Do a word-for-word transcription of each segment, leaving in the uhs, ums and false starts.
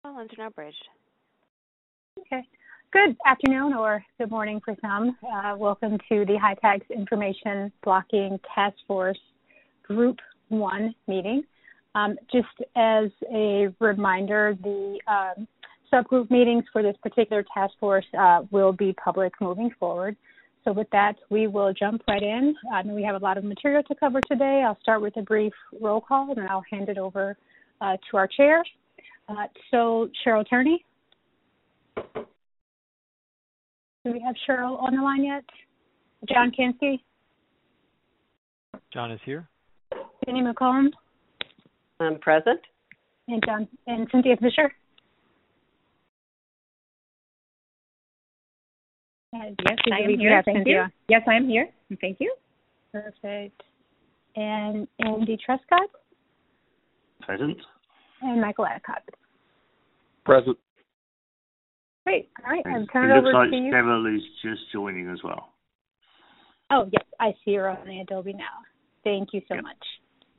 Phone lines are now bridged. Okay. Good afternoon or good morning for some. Uh, welcome to the HITAC's Information Blocking Task Force Group one meeting. Um, just as a reminder, the um, subgroup meetings for this particular task force uh, will be public moving forward. So with that, we will jump right in. I know we have a lot of material to cover today. I'll start with a brief roll call, and then I'll hand it over uh, to our chair. Uh, so, Cheryl Turney. Do we have Cheryl on the line yet? John Kinsey? John is here. Jenny McComb? I'm present. And John and Cynthia Fisher? And yes, I am here. Thank you. Yes, I am here. Thank you. Perfect. And Andy Trescott? Present. And Michael Adcock? Present. Great. All right. I'll It turn it looks over like to you. Cheryl is just joining as well. Oh, yes. I see her on the Adobe now. Thank you so Yep. much.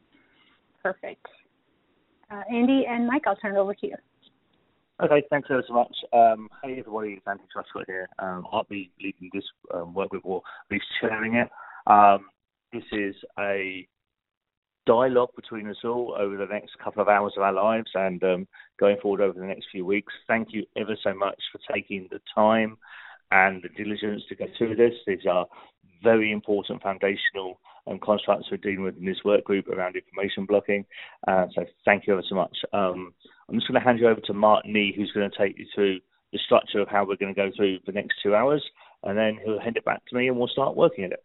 Perfect. Uh, Andy and Mike, I'll turn it over to you. Okay, thanks ever so much. Um, hey everybody, it's Andy Truscott here. Um, I'll be leading this um, work with, or at least chairing it. Um, this is a dialogue between us all over the next couple of hours of our lives and um, going forward over the next few weeks. Thank you ever so much for taking the time and the diligence to go through this. These are very important foundational um, constructs we're dealing with in this work group around information blocking. Uh, so thank you ever so much. Um, I'm just going to hand you over to Mark Nee, who's going to take you through the structure of how we're going to go through the next two hours, and then he'll hand it back to me and we'll start working at it.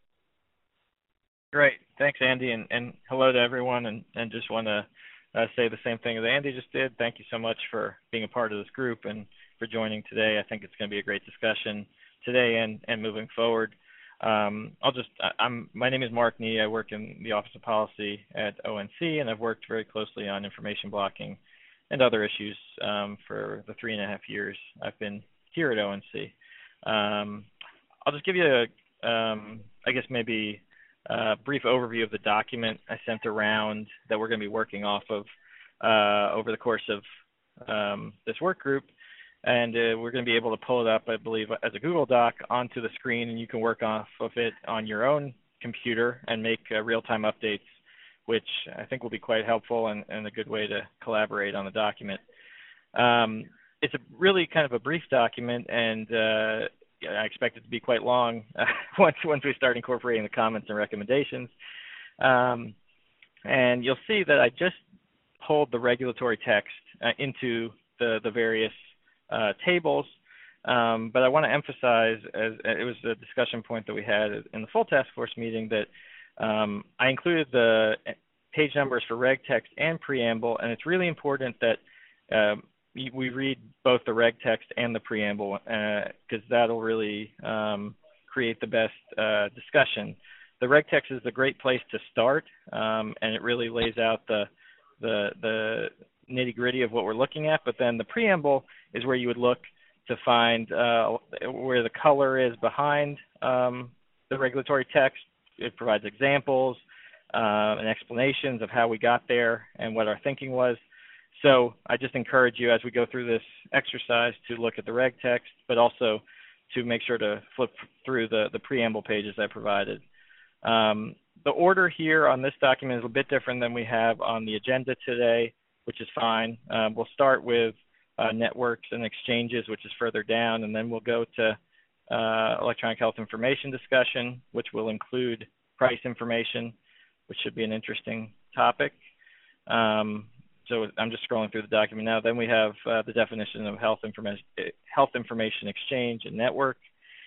Great. Thanks, Andy, and, and hello to everyone, and, and just want to uh, say the same thing that Andy just did. Thank you so much for being a part of this group and for joining today. I think it's going to be a great discussion today and, and moving forward. Um, I'll just, I'm, my name is Mark Nee. I work in the Office of Policy at O N C, and I've worked very closely on information blocking and other issues um, for the three and a half years I've been here at O N C. Um, I'll just give you a, um, I guess maybe a brief overview of the document I sent around that we're going to be working off of uh, over the course of um, this work group. And uh, we're going to be able to pull it up, I believe, as a Google Doc onto the screen, and you can work off of it on your own computer and make uh, real-time updates, which I think will be quite helpful and, and a good way to collaborate on the document. Um, it's a really kind of a brief document, and uh, I expect it to be quite long uh, once once we start incorporating the comments and recommendations. Um, and you'll see that I just pulled the regulatory text uh, into the, the various uh, tables, um, but I want to emphasize, as it was a discussion point that we had in the full task force meeting, that um, I included the page numbers for reg text and preamble, and it's really important that uh, we read both the reg text and the preamble, because uh, that'll really um, create the best uh, discussion. The reg text is a great place to start, um, and it really lays out the the, the nitty-gritty of what we're looking at, but then the preamble is where you would look to find uh, where the color is behind um, the regulatory text. It provides examples uh, and explanations of how we got there and what our thinking was. So I just encourage you as we go through this exercise to look at the reg text, but also to make sure to flip through the, the preamble pages I provided. Um, the order here on this document is a bit different than we have on the agenda today, which is fine. Um, we'll start with uh, networks and exchanges, which is further down, and then we'll go to uh, electronic health information discussion, which will include price information, which should be an interesting topic. Um, so I'm just scrolling through the document now. Then we have uh, the definition of health information, health information exchange and network.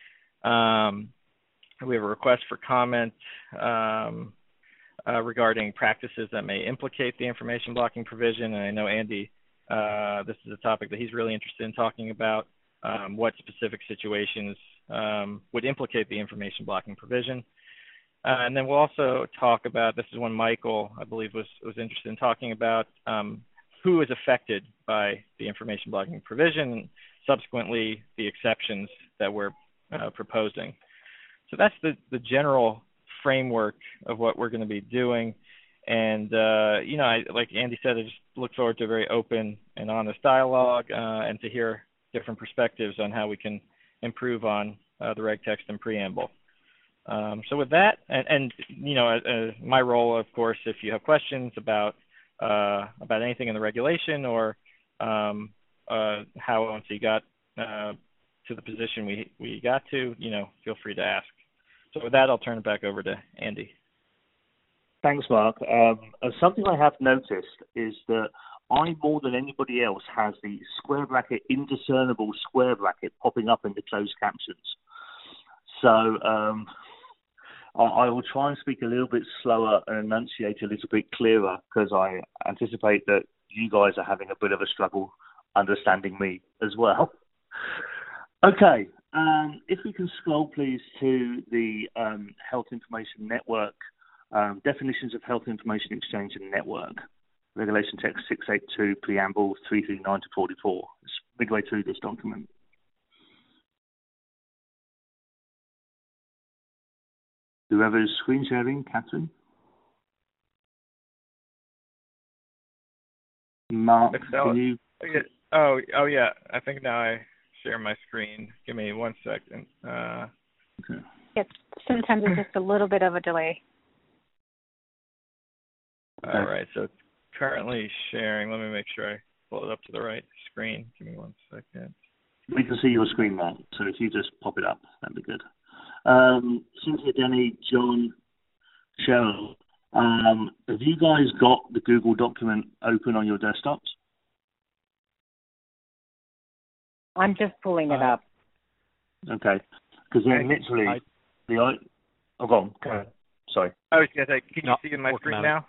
Um, we have a request for comment um, uh, regarding practices that may implicate the information blocking provision. And I know Andy, uh, this is a topic that he's really interested in talking about, um, what specific situations um, would implicate the information blocking provision. Uh, and then we'll also talk about, this is one Michael, I believe, was, was interested in talking about, um, who is affected by the information blocking provision, and subsequently the exceptions that we're uh, proposing. So that's the, the general framework of what we're going to be doing. And, uh, you know, I, like Andy said, I just look forward to a very open and honest dialogue uh, and to hear different perspectives on how we can improve on uh, the reg text and preamble. Um, so with that, and, and you know, uh, my role, of course, if you have questions about uh, about anything in the regulation or um, uh, how once you got uh, to the position we we got to, you know, feel free to ask. So with that, I'll turn it back over to Andy. Thanks, Mark. Um, uh, something I have noticed is that I, more than anybody else, has the square bracket, indiscernible square bracket popping up in the closed captions. So um, I, I will try and speak a little bit slower and enunciate a little bit clearer because I anticipate that you guys are having a bit of a struggle understanding me as well. Okay, um, if we can scroll, please, to the um, Health Information Network. Um, definitions of health information exchange and network. Regulation text six eighty-two, preamble three thirty-nine to forty-four. It's midway through this document. Whoever's screen sharing, Catherine? Mark, Excel. can you? Oh, oh yeah. I think now I share my screen. Give me one second. Uh, okay. Yes, sometimes it's just a little bit of a delay. All right, so it's currently sharing. Let me make sure I pull it up to the right screen. Give me one second. We can see your screen now, so if you just pop it up, that'd be good. Um, Cynthia, Danny, John, Cheryl, um, have you guys got the Google document open on your desktops? I'm just pulling it uh, up. Okay, because then literally I, the oh, go on, go ahead. Sorry. I was gonna say, can you no, see my screen it. now?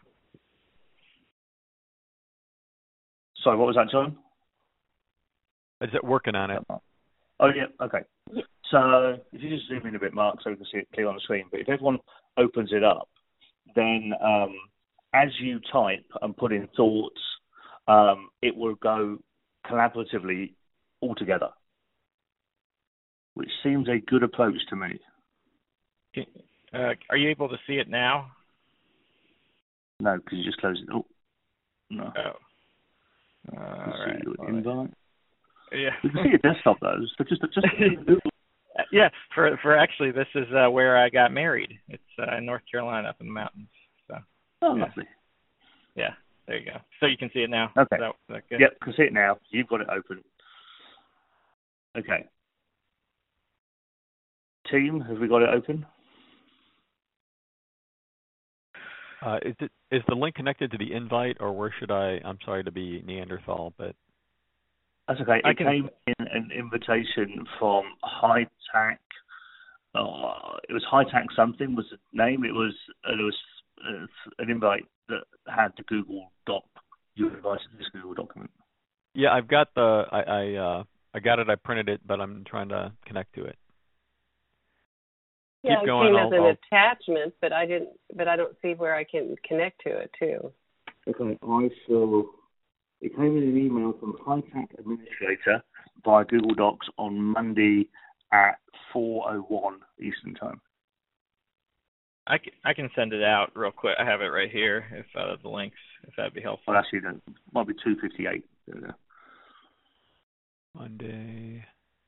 Sorry, what was that, John? Is it working on it? Oh, yeah, okay. So if you just zoom in a bit, Mark, so we can see it clear on the screen. But if everyone opens it up, then um, as you type and put in thoughts, um, it will go collaboratively all together, which seems a good approach to me. Can, uh, are you able to see it now? No, because you just closed it. Oh, no. Oh. All right. See your invite. Yeah. We can see your desktop though. So just, just yeah. For for actually, this is uh, where I got married. It's uh, in North Carolina, up in the mountains. So. Oh, yeah. lovely. Yeah. There you go. So you can see it now. Okay. Is that, is that good? Yep, can see it now. You've got it open. Okay. Team, have we got it open? Uh, is it is the link connected to the invite, or where should I? I'm sorry to be Neanderthal, but that's okay. I It can... came in an invitation from HiTac. Uh, it was HiTac something was the name. It was uh, there was uh, an invite that had the Google Doc. You were invited to this Google document. yeah, I've got the I I, uh, I got it. I printed it, but I'm trying to connect to it. Yeah, Keep it going, came I'll, as an I'll... attachment, but I didn't. But I don't see where I can connect to it too. Okay, I saw it came in an email from HiTac Administrator via Google Docs on Monday at four oh one Eastern Time. I can, I can send it out real quick. I have it right here. If uh, the links, if that'd be helpful. Well, actually, that might be two fifty-eight. Monday.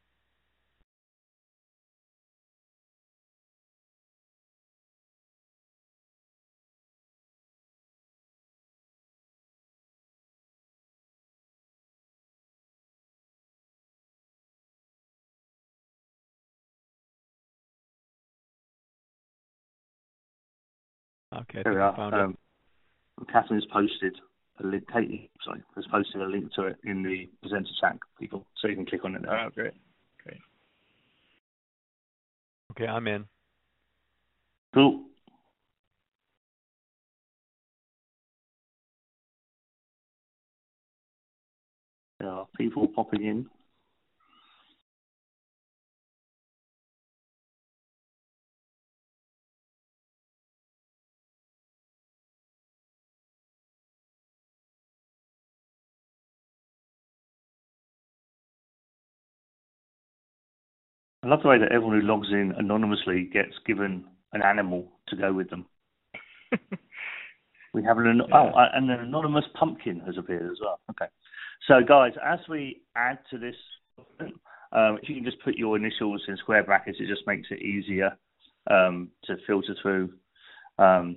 Okay, I there think we I are. found Um, Catherine's posted a link. Katie, sorry, has posted a link to it in the presenter chat, people, so you can click on it now. Oh, great, great. Okay, I'm in. Cool. There are people popping in. I love the way that everyone who logs in anonymously gets given an animal to go with them. We have an Yeah. oh, uh, and an anonymous pumpkin has appeared as well. Okay, so guys, as we add to this, um, if you can just put your initials in square brackets, it just makes it easier um, to filter through um,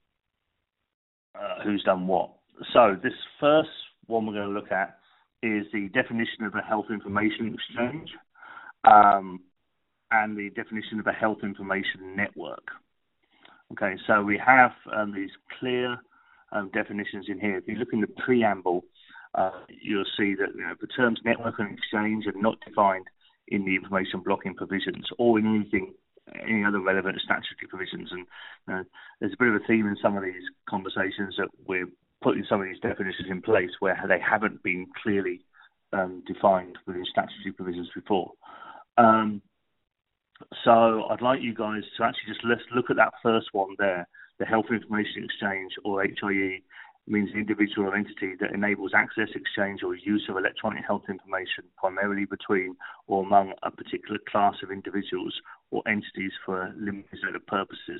uh, who's done what. So this first one we're going to look at is the definition of a health information exchange um, and the definition of a health information network. Okay, so we have um, these clear um, definitions in here. If you look in the preamble, uh, you'll see that you know, the terms network and exchange are not defined in the information blocking provisions or in anything, any other relevant statutory provisions. And you know, there's a bit of a theme in some of these conversations that we're putting some of these definitions in place where they haven't been clearly um, defined within statutory provisions before. Um, So I'd like you guys to actually just let's look at that first one there. The Health Information Exchange, or H I E, means the individual or entity that enables access, exchange, or use of electronic health information primarily between or among a particular class of individuals or entities for a limited set of purposes.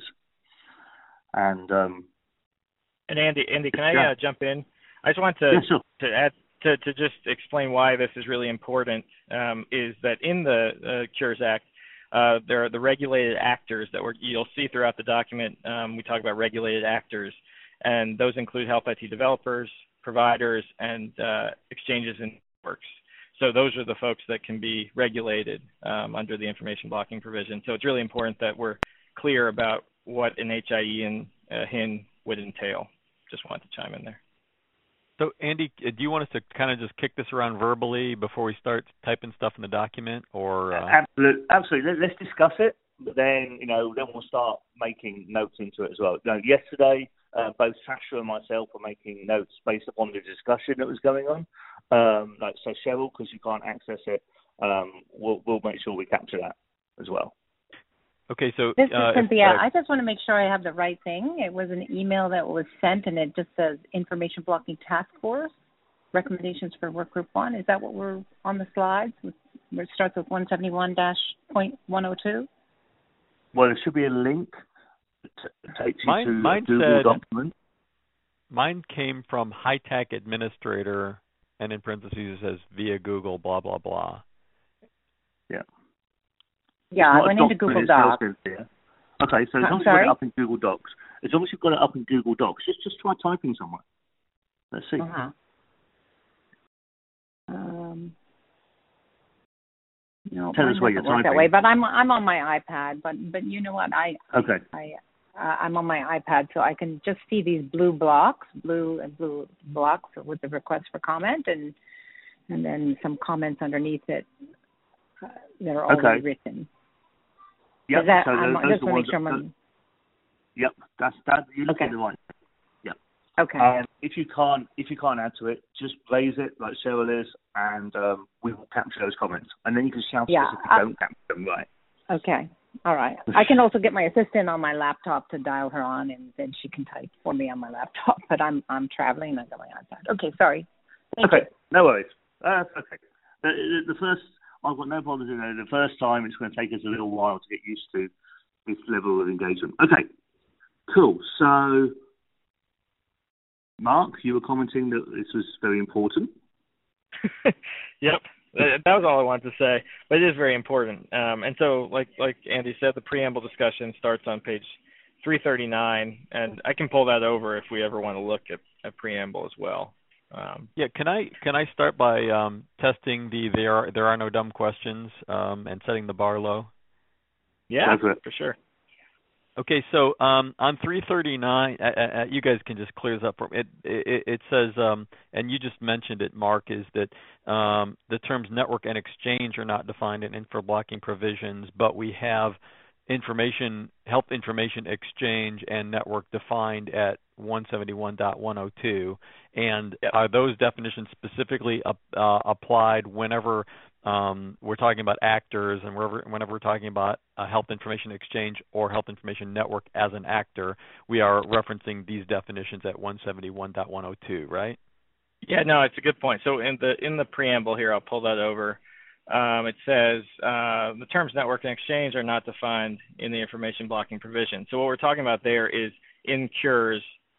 And um, and Andy, Andy, can I yeah. uh, jump in? I just want to yeah, sure. to add to, to just explain why this is really important. Um, is that in the uh, Cures Act, Uh, there are the regulated actors that we're, you'll see throughout the document. Um, we talk about regulated actors, and those include health I T developers, providers, and uh, exchanges and networks. So those are the folks that can be regulated um, under the information blocking provision. So it's really important that we're clear about what an H I E and uh, H I N would entail. Just wanted to chime in there. So, Andy, do you want us to kind of just kick this around verbally before we start typing stuff in the document, or? Uh... Absolutely, absolutely. Let's discuss it, but then you know, then we'll start making notes into it as well. You know, yesterday, uh, both Sasha and myself were making notes based upon the discussion that was going on. Um, like so, Cheryl, because you can't access it, um, we'll we'll make sure we capture that as well. Okay, so this is uh, Cynthia. if, uh, I just want to make sure I have the right thing. It was an email that was sent, and it just says Information Blocking Task Force recommendations for Work Group One. Is that what we're on the slides? Where it starts with one seventy-one dash point one oh two. Well, there should be a link that takes you mine, to mine a Google said, document. Mine came from High Tech Administrator, and in parentheses it says via Google, blah blah blah. Yeah. Yeah, I went into Google Docs. Okay, so as long as you've got it up in Google Docs, as long as you've got it up in Google Docs, just just try typing somewhere. Let's see. Uh-huh. Um, no, Tell us where you're typing. That way, but I'm I'm on my iPad. But but you know what? I okay. I, I uh, I'm on my iPad, so I can just see these blue blocks, blue and blue blocks with the request for comment, and and then some comments underneath it uh, that are already okay. written. Yep. Is that, so I'm, those, just those to make sure that, I'm. Yep, that's that. You look okay. at the right. Yep. Okay. Um, if you can't, if you can't add to it, just raise it like Cheryl is, and um, we will capture those comments, and then you can shout yeah, us if you I, don't capture them right. Okay. All right. I can also get my assistant on my laptop to dial her on, and then she can type for me on my laptop. But I'm I'm traveling. I got my iPad. Okay. Sorry. Thank okay. You. No worries. That's uh, okay. The, the, the first. I've got no problems in there. The first time, it's going to take us a little while to get used to this level of engagement. Okay, cool. So, Mark, you were commenting that this was very important. Yep, that was all I wanted to say. But it is very important. Um, and so, like like Andy said, the preamble discussion starts on page three thirty-nine, and I can pull that over if we ever want to look at a preamble as well. Um, yeah, can I can I start by um, testing the there are there are no dumb questions um, and setting the bar low? Yeah, for sure. Okay, so um, on three thirty-nine, uh, uh, you guys can just clear this up for me. It, it, it says, um, and you just mentioned it, Mark, is that um, the terms network and exchange are not defined in info blocking provisions, but we have information, health information exchange and network defined at one seventy-one point one oh two, and yep. are those definitions specifically uh, applied whenever um, we're talking about actors and wherever, whenever we're talking about a health information exchange or health information network as an actor, we are referencing these definitions at one seventy-one point one oh two, right? Yeah, no, it's a good point. So in the in the preamble here, I'll pull that over. Um, it says uh, the terms network and exchange are not defined in the information blocking provision. So what we're talking about there is in Cures,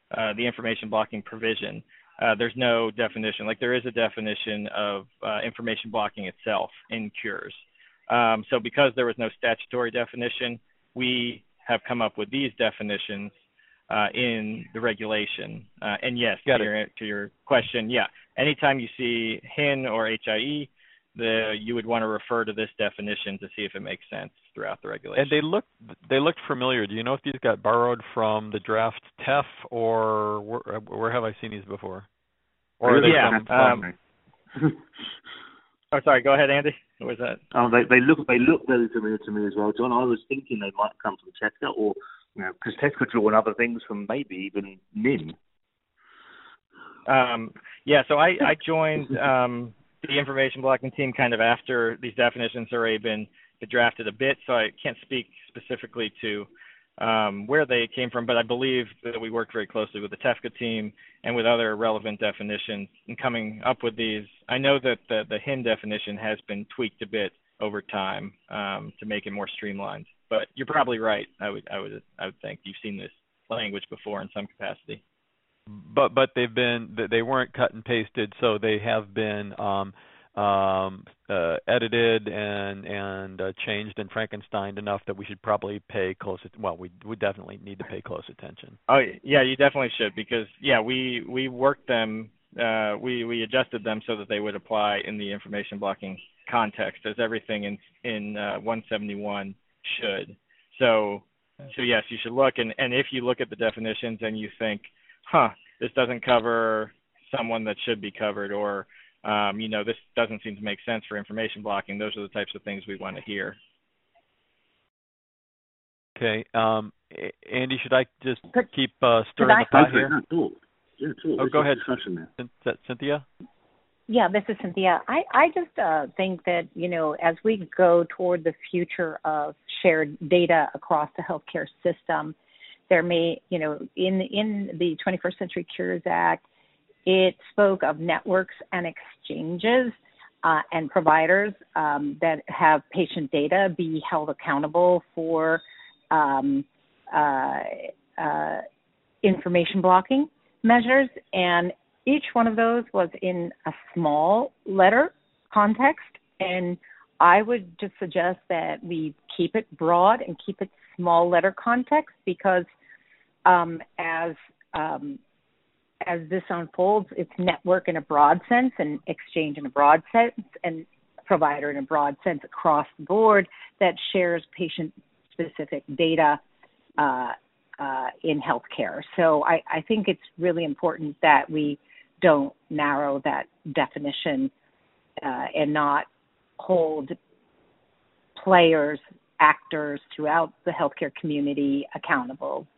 uh, the information blocking provision. Uh, there's no definition. Like there is a definition of uh, information blocking itself in Cures. Um, so because there was no statutory definition, we have come up with these definitions uh, in the regulation. Uh, and yes, to your, to your question, yeah, anytime you see H I N or H I E, the, you would want to refer to this definition to see if it makes sense throughout the regulation. And they look they look familiar. Do you know if these got borrowed from the draft T E F, or where, where have I seen these before? Or are they yeah, from, um, oh, sorry. Go ahead, Andy. What was that? Oh, they they look they look very familiar to me as well, John. I was thinking they might come from Tesco, or you know, because Tesco drew on other things from maybe even N I M. Um, yeah. So I I joined um, the information blocking team kind of after these definitions have already been drafted a bit, so I can't speak specifically to um, where they came from, but I believe that we worked very closely with the T E F C A team and with other relevant definitions in coming up with these. I know that the, the H I N definition has been tweaked a bit over time um, to make it more streamlined, but you're probably right. I would, I would, I would think you've seen this language before in some capacity. But but they've been they weren't cut and pasted, so they have been um, um, uh, edited and and uh, changed and Frankensteined enough that we should probably pay close. Well, we we definitely need to pay close attention. Oh yeah, you definitely should, because yeah, we we worked them, uh, we we adjusted them so that they would apply in the information blocking context, as everything in in uh, one seventy-one should. So so yes, you should look, and and if you look at the definitions and you think, huh, this doesn't cover someone that should be covered, or Um, you know, this doesn't seem to make sense for information blocking, those are the types of things we want to hear. Okay. Um, Andy, should I just could, keep uh, stirring the pot here? No, talk. Yeah, talk. Oh, this go ahead, there. Cynthia. Yeah, this is Cynthia. I, I just uh, think that, you know, as we go toward the future of shared data across the healthcare system, there may, you know, in in the twenty-first Century Cures Act, it spoke of networks and exchanges uh, and providers um, that have patient data be held accountable for um, uh, uh, information blocking measures. And each one of those was in a small letter context. And I would just suggest that we keep it broad and keep it small letter context, because um, as um, as this unfolds, it's network in a broad sense and exchange in a broad sense and provider in a broad sense across the board that shares patient-specific data uh, uh, in healthcare. So I, I think it's really important that we don't narrow that definition uh, and not hold players, actors throughout the healthcare community accountable.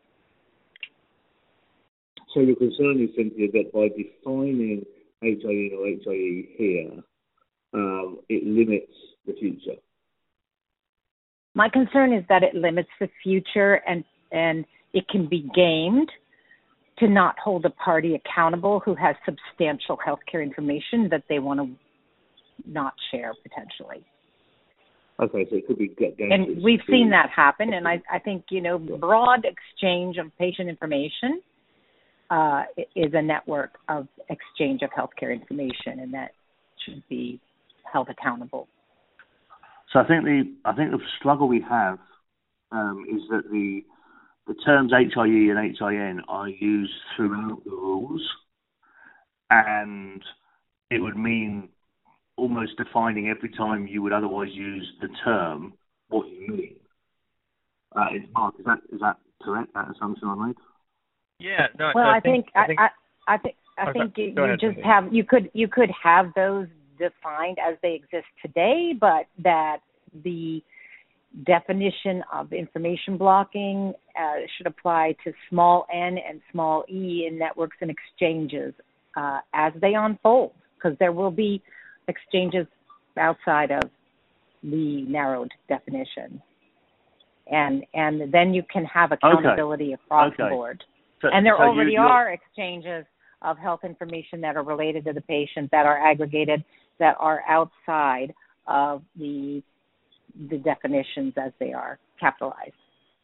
So your concern is simply that by defining H I E or H I E here, um, it limits the future. My concern is that it limits the future, and, and it can be gamed to not hold a party accountable who has substantial healthcare information that they want to not share potentially. Okay, so it could be get gamed. And we've seen that happen, and I, I think, you know, broad exchange of patient information Uh, is a network of exchange of healthcare information, and that should be held accountable. So I think the I think the struggle we have um, is that the the terms H I E and H I N are used throughout the rules, and it would mean almost defining every time you would otherwise use the term what you mean. Uh, is, Mark, is that is that correct? That assumption I made? Yeah, no. Well, I, I think, think I think I, I, I think I okay. think you, Go you ahead, just Cindy. have you could you could have those defined as they exist today, but that the definition of information blocking uh, should apply to small n and small e in networks and exchanges uh, as they unfold, because there will be exchanges outside of the narrowed definition, and and then you can have accountability okay. across okay. the board. So, and there so already you, are exchanges of health information that are related to the patient, that are aggregated, that are outside of the the definitions as they are capitalized.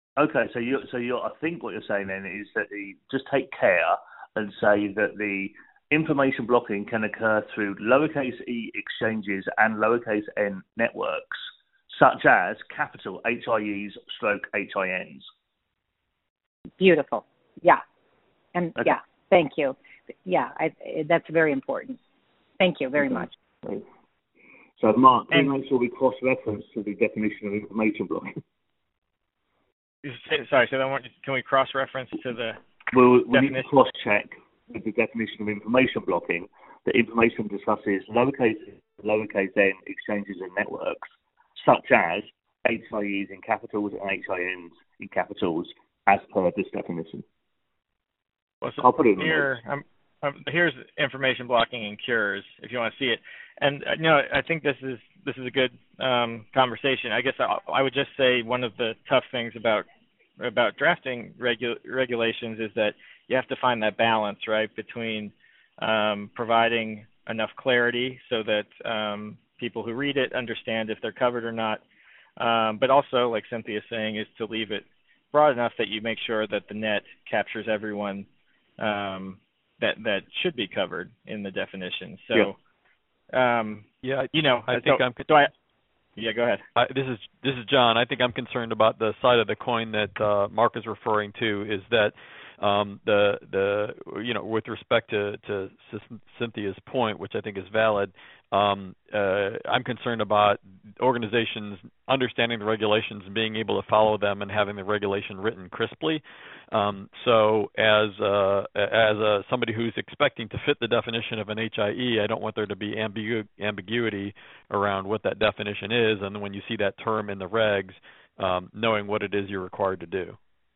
Okay, so you so you I think what you're saying then is that the just take care and say that the information blocking can occur through lowercase e exchanges and lowercase n networks, such as capital H I Es stroke H I Ns. Beautiful. Yeah. And Okay. yeah, thank you. Yeah, I, that's very important. Thank you very Okay. much. Right. So, Mark, can And- you make sure we cross-reference to the definition of information blocking? Sorry, so then what- can we cross-reference to the Well, we need to definition? cross-check with the definition of information blocking that information discusses lowercase lowercase n exchanges and networks, such as H I Es in capitals and H I Ns in capitals, as per this definition. Well, so I'll put it in the here, um, um, here's information blocking and cures, if you want to see it. And uh, you know, I think this is this is a good um, conversation. I guess I, I would just say one of the tough things about about drafting regu- regulations is that you have to find that balance, right, between um, providing enough clarity so that um, people who read it understand if they're covered or not, um, but also, like Cynthia is saying, is to leave it broad enough that you make sure that the net captures everyone um, that that should be covered in the definition. So, yeah, um, yeah you know, I so, think I'm. so I, yeah, go ahead. I, this is this is John. I think I'm concerned about the side of the coin that uh, Mark is referring to. Is that um, the the you know with respect to to Cynthia's point, which I think is valid. Um, uh, I'm concerned about organizations understanding the regulations and being able to follow them and having the regulation written crisply. Um, so, as uh, as uh, somebody who's expecting to fit the definition of an H I E, I don't want there to be ambigu- ambiguity around what that definition is, and when you see that term in the regs, um, knowing what it is you're required to do.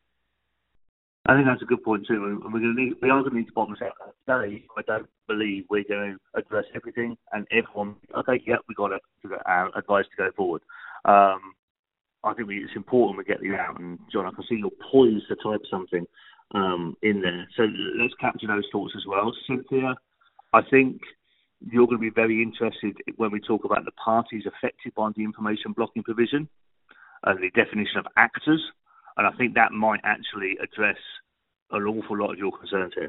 I think that's a good point too. And we're going to need, we are going to need to bottom this out today. I don't believe we're going to address everything and everyone. Okay, yeah, we got it. To go, uh, advice to go forward. Um, I think we, it's important we get you out. And John, I can see you're poised to type something um, in there. So let's capture those thoughts as well. Cynthia, I think you're going to be very interested when we talk about the parties affected by the information blocking provision, uh, the definition of actors. And I think that might actually address an awful lot of your concerns here.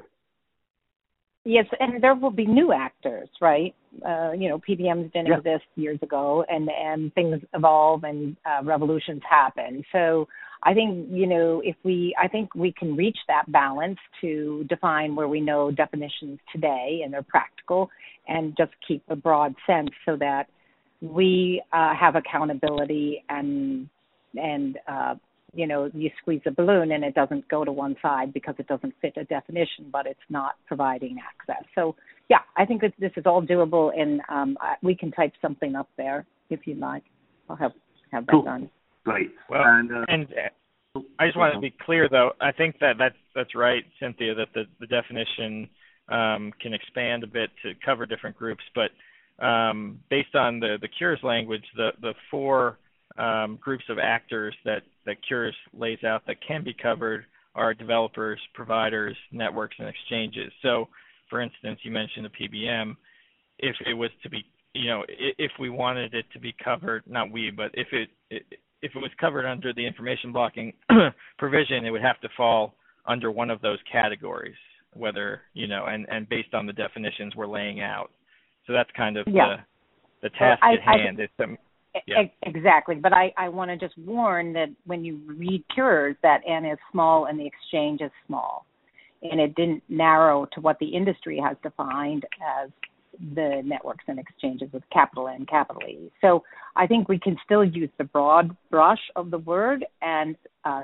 Yes, and there will be new actors, right? Uh, you know, P B Ms didn't Yeah. exist years ago, and, and things evolve and uh, revolutions happen. So I think, you know, if we, I think we can reach that balance to define where we know definitions today and they're practical, and just keep a broad sense so that we uh, have accountability and and uh, you know, you squeeze a balloon and it doesn't go to one side because it doesn't fit a definition, but it's not providing access. So, yeah, I think that this is all doable, and um, we can type something up there if you'd like. I'll have, have that cool. done. Great. Well, and, uh, and I just want to be clear, though. I think that that's, that's right, Cynthia, that the, the definition um, can expand a bit to cover different groups. But um, based on the, the cures language, the, the four um, groups of actors that, that cures lays out that can be covered are developers, providers, networks, and exchanges. So, for instance, you mentioned a P B M. If it was to be, you know, if we wanted it to be covered, not we, but if it, if it was covered under the information blocking provision, it would have to fall under one of those categories, whether, you know, and, and based on the definitions we're laying out. So that's kind of yeah. the, the task well, I, at hand. I, it's, um, yeah. Exactly, but I, I want to just warn that when you read cures, that N is small and the exchange is small. And it didn't narrow to what the industry has defined as the networks and exchanges with capital N, capital E. So I think we can still use the broad brush of the word and uh,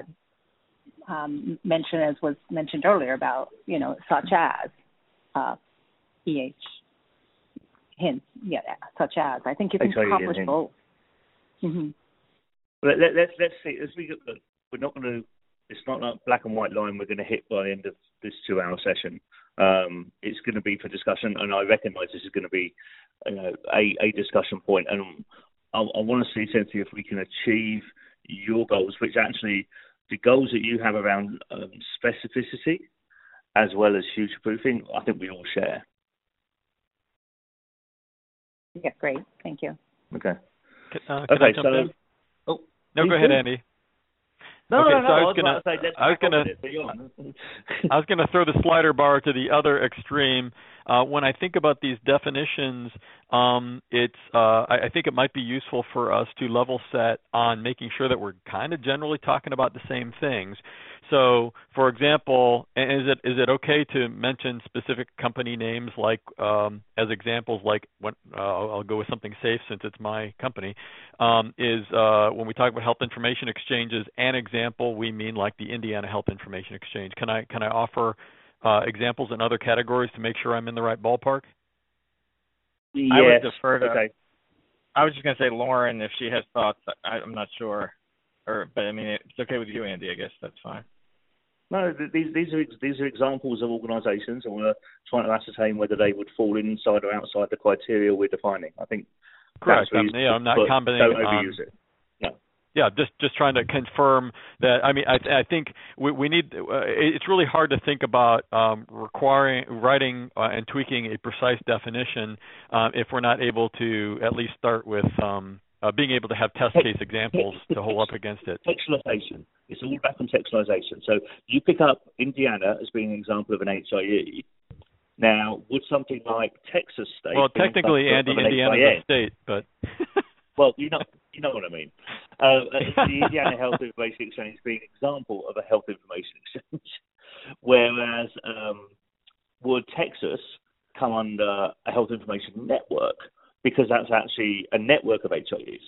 um, mention, as was mentioned earlier, about, you know, such as uh, E H, hints, yeah, such as. I think you can accomplish both. Mm-hmm. Let, let, let's let's see. As we get, we're not going to. It's not like black and white line we're going to hit by the end of this two-hour session. Um, it's going to be for discussion, and I recognise this is going to be, you know, a, a discussion point. And I, I want to see, Cynthia, if we can achieve your goals, which actually the goals that you have around um, specificity as well as future-proofing, I think we all share. Yeah, great. Thank you. Okay. Uh, can okay, I jump so in? oh, no, go ahead, do. Andy. No, okay, no, no. so I I was was gonna, about to say, let's I was crack on gonna, with it, but you're on. I was gonna throw the slider bar to the other extreme. Uh, when I think about these definitions, um, it's uh, I, I think it might be useful for us to level set on making sure that we're kind of generally talking about the same things. So, for example, is it is it okay to mention specific company names like um, as examples? Like when uh, I'll, I'll go with something safe since it's my company. Um, is uh, when we talk about health information exchanges, an example we mean like the Indiana Health Information Exchange. Can I can I offer uh, examples in other categories to make sure I'm in the right ballpark? Yes. I would defer to. Okay. I was just gonna say Lauren if she has thoughts. I, I'm not sure, or but I mean it's okay with you, Andy. I guess that's fine. No, th- these these are these are examples of organisations, and we're trying to ascertain whether they would fall inside or outside the criteria we're defining. I think Correct. that's I'm, yeah, I'm not but commenting don't on. overuse it. No. Yeah, just just trying to confirm that. I mean, I, I think we, we need. Uh, it's really hard to think about um, requiring writing uh, and tweaking a precise definition uh, if we're not able to at least start with um, uh, being able to have test case examples to hold up against it. Textualization. It's all back on textualization. So you pick up Indiana as being an example of an H I E. Now, would something like Texas State? Well, technically, Andy, Indiana is a state, but. Well, you know, you know what I mean. Uh, the Indiana Health Information Exchange being an example of a health information exchange, whereas um, would Texas come under a health information network because that's actually a network of H I Es.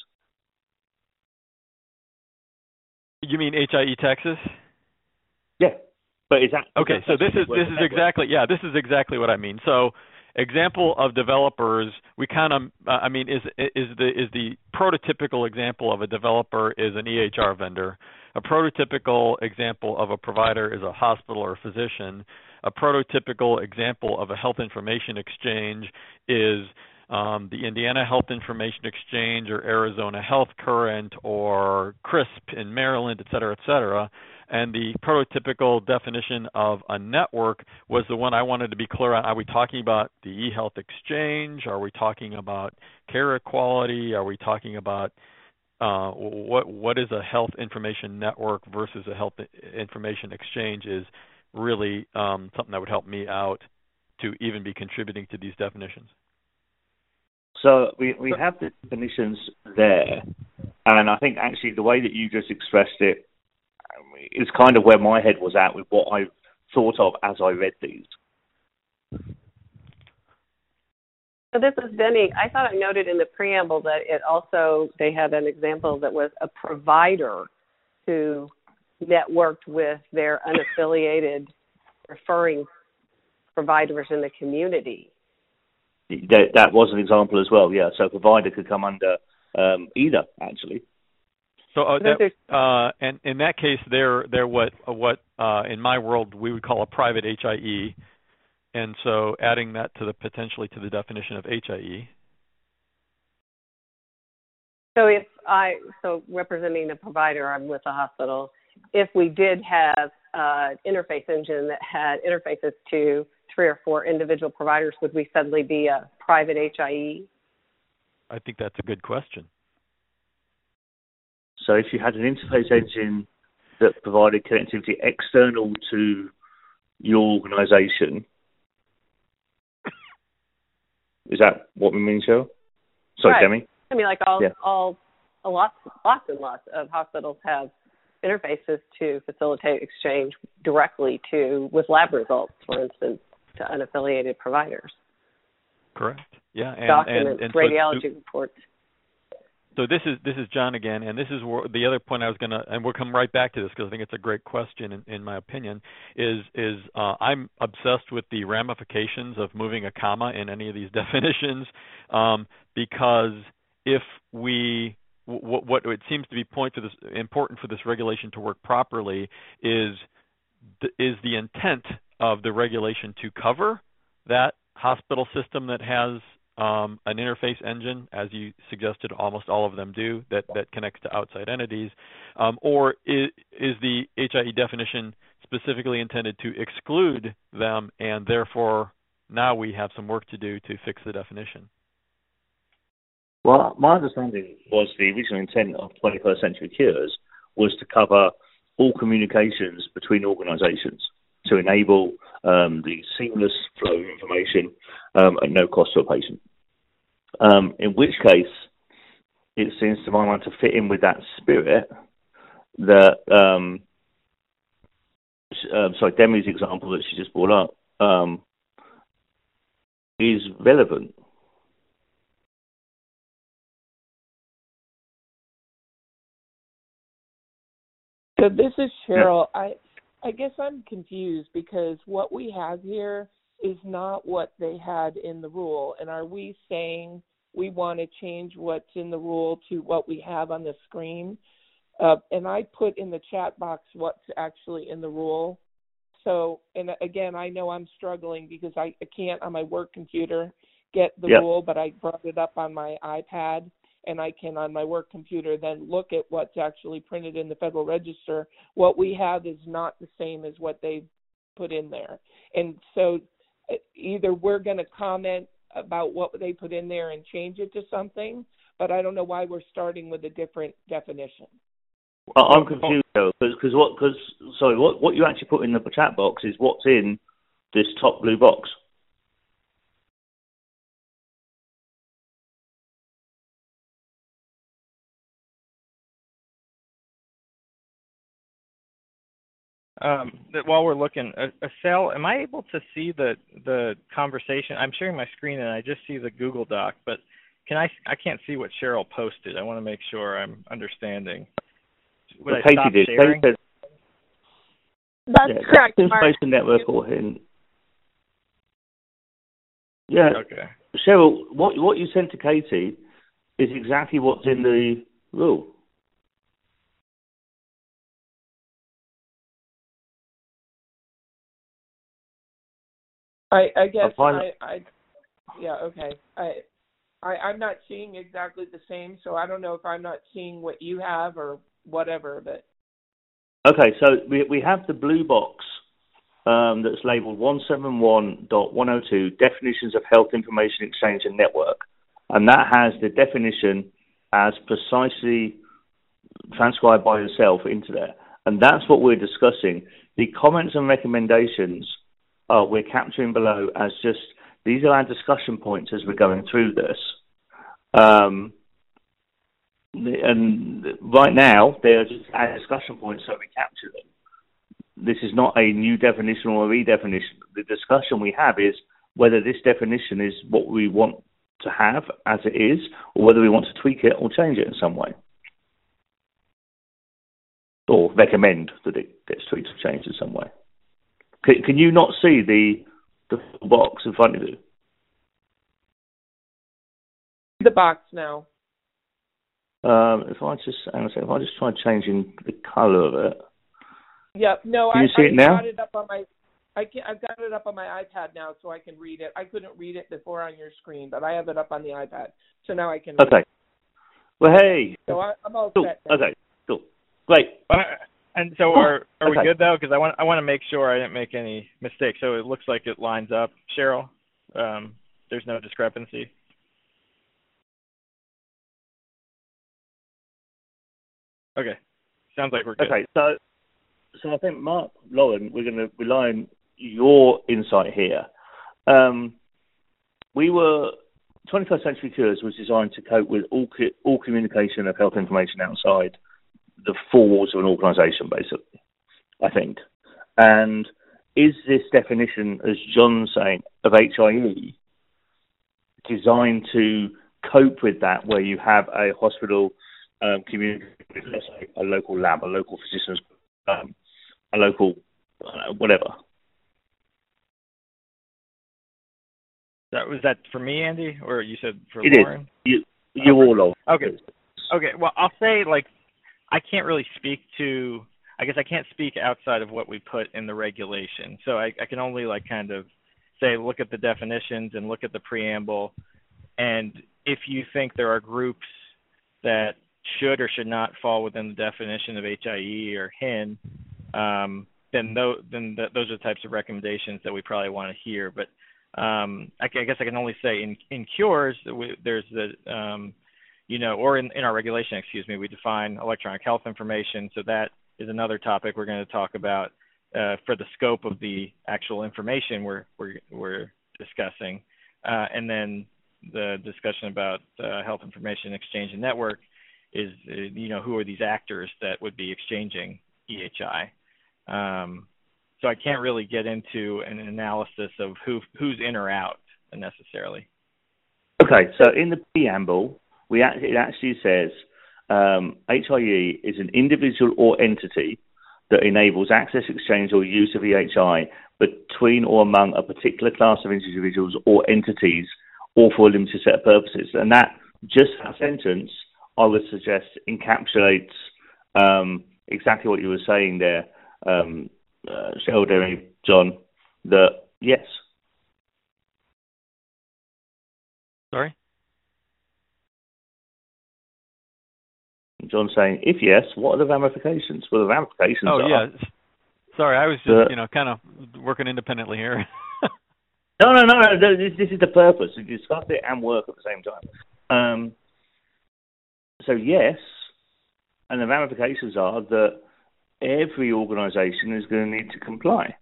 You mean H I E Texas? Yeah, but is that okay? So this is this is exactly yeah this is exactly what I mean. So. Example of developers, we kind of, uh, I mean, is is the is the prototypical example of a developer is an E H R vendor. A prototypical example of a provider is a hospital or physician. A prototypical example of a health information exchange is um, the Indiana Health Information Exchange or Arizona Health Current or CRISP in Maryland, et cetera, et cetera. And the prototypical definition of a network was the one I wanted to be clear on. Are we talking about the eHealth Exchange? Are we talking about care equality? Are we talking about uh, what what is a health information network versus a health information exchange is really um, something that would help me out to even be contributing to these definitions. So we, we have the definitions there, and I think actually the way that you just expressed it is kind of where my head was at with what I thought of as I read these. So this is Denny. I thought I noted in the preamble that it also, they had an example that was a provider who networked with their unaffiliated referring providers in the community. That, that was an example as well, yeah. So a provider could come under um, either, actually. So, uh, that, uh, and in that case, they're they're what what uh, in my world we would call a private H I E, and so adding that to the potentially to the definition of H I E. So if I so representing the provider, I'm with the hospital. If we did have an interface engine that had interfaces to three or four individual providers, would we suddenly be a private H I E? I think that's a good question. So if you had an interface engine that provided connectivity external to your organization, is that what we mean, Cheryl? Sorry, right. Demi? I mean, like all, yeah. all, a lots, lots and lots of hospitals have interfaces to facilitate exchange directly to, with lab results, for instance, to unaffiliated providers. Correct. Yeah. And, Documents, and, and radiology so, reports. So this is this is John again, and this is where, the other point I was gonna, and we'll come right back to this because I think it's a great question in, in my opinion. Is is uh, I'm obsessed with the ramifications of moving a comma in any of these definitions, um, because if we what, what it seems to be point to this important for this regulation to work properly is the, is the intent of the regulation to cover that hospital system that has Um, an interface engine, as you suggested, almost all of them do, that, that connects to outside entities, um, or is, is the H I E definition specifically intended to exclude them, and therefore now we have some work to do to fix the definition? Well, my understanding was the original intent of twenty-first century cures was to cover all communications between organizations to enable um, the seamless flow of information um, at no cost to a patient. Um, in which case, it seems to my mind to fit in with that spirit that, um, uh, sorry, Demi's example that she just brought up um, is relevant. So this is Cheryl. I I guess I'm confused because what we have here is not what they had in the rule. And are we saying we want to change what's in the rule to what we have on the screen? Uh, and I put in the chat box what's actually in the rule. So, and again, I know I'm struggling because I, I can't on my work computer get the yep. rule, but I brought it up on my iPad. And I can, on my work computer, then look at what's actually printed in the Federal Register. What we have is not the same as what they put in there. And so either we're going to comment about what they put in there and change it to something, but I don't know why we're starting with a different definition. I'm confused though, because what, because sorry, what what you actually put in the chat box is what's in this top blue box. Um, that while we're looking, uh, Sal, am I able to see the the conversation? I'm sharing my screen and I just see the Google Doc, but can I? I can't see what Cheryl posted. I want to make sure I'm understanding. Would well, I Katie stop did. sharing? Katie said, That's yeah, correct. Information Network or hidden. Yeah. Okay. Cheryl, what what you sent to Katie is exactly what's in the rule. I, I guess I, I, I, yeah, okay. I, I, I'm not seeing exactly the same, so I don't know if I'm not seeing what you have or whatever, but. Okay, so we we have the blue box um, that's labeled one seventy-one dot one oh two, Definitions of Health Information Exchange and Network, and that has the definition as precisely transcribed by yourself into there, and that's what we're discussing. The comments and recommendations Uh, we're capturing below as just, these are our discussion points as we're going through this. Um, and right now, they're just our discussion points, so we capture them. This is not a new definition or a redefinition. The discussion we have is whether this definition is what we want to have as it is, or whether we want to tweak it or change it in some way. Or recommend that it gets tweaked or changed in some way. Can, can you not see the the box in front of you? The box now. Um, if I just hang on a second, if I just try changing the colour of it. Yep. No, can I, you see I it now? got it up on my. I can, I've got it up on my iPad now, so I can read it. I couldn't read it before on your screen, but I have it up on the iPad, so now I can. Read okay. It. Well, hey. So I, I'm all cool. set. Now. Okay. Cool. Great. And so are are okay. we good though? Because I want I want to make sure I didn't make any mistakes. So it looks like it lines up, Cheryl. Um, there's no discrepancy. Okay, sounds like we're good. Okay, so so I think Mark, Lauren, we're going to rely on your insight here. Um, we were twenty-first Century Cures was designed to cope with all all communication of health information outside the four walls of an organisation, basically, I think. And is this definition, as John's saying, of H I E designed to cope with that, where you have a hospital um, community with, let's say, a local lab, a local physician's, um, a local uh, whatever? That was that for me, Andy, or you said for it Lauren? Is. You, you okay. all of Okay. Okay. Well, I'll say like. I can't really speak to, I guess I can't speak outside of what we put in the regulation. So I, I can only like kind of say, look at the definitions and look at the preamble. And if you think there are groups that should or should not fall within the definition of H I E or H I N, um, then, th- then th- those are the types of recommendations that we probably want to hear. But um, I, I guess I can only say in, in cures, we, there's the, um, you know, or in, in our regulation, excuse me, we define electronic health information. So that is another topic we're going to talk about uh, for the scope of the actual information we're we're, we're discussing, uh, and then the discussion about uh, health information exchange and network is, uh, you know, who are these actors that would be exchanging E H I? Um, so I can't really get into an analysis of who who's in or out necessarily. Okay, so in the preamble, we act, it actually says um, H I E is an individual or entity that enables access, exchange, or use of E H I between or among a particular class of individuals or entities, or for a limited set of purposes. And that, just that sentence, I would suggest encapsulates um, exactly what you were saying there, um, uh, Cheryl, Derry, John, that yes. Sorry? John saying, if yes, what are the ramifications? Well, the ramifications oh, are... Oh, yeah. Sorry, I was just, the, you know, kind of working independently here. no, no, no, no. This, this is the purpose. To discuss it and work at the same time. Um, so, yes, and the ramifications are that every organisation is going to need to comply.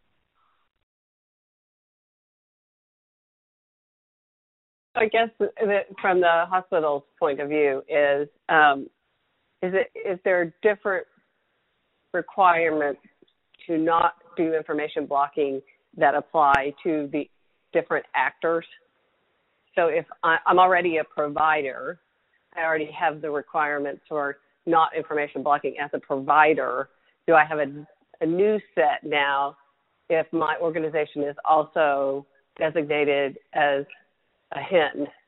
I guess that from the hospital's point of view is, um, is it is there different requirements to not do information blocking that apply to the different actors? So if I, I'm already a provider, I already have the requirements for not information blocking as a provider. Do I have a, a new set now if my organization is also designated as a H I N?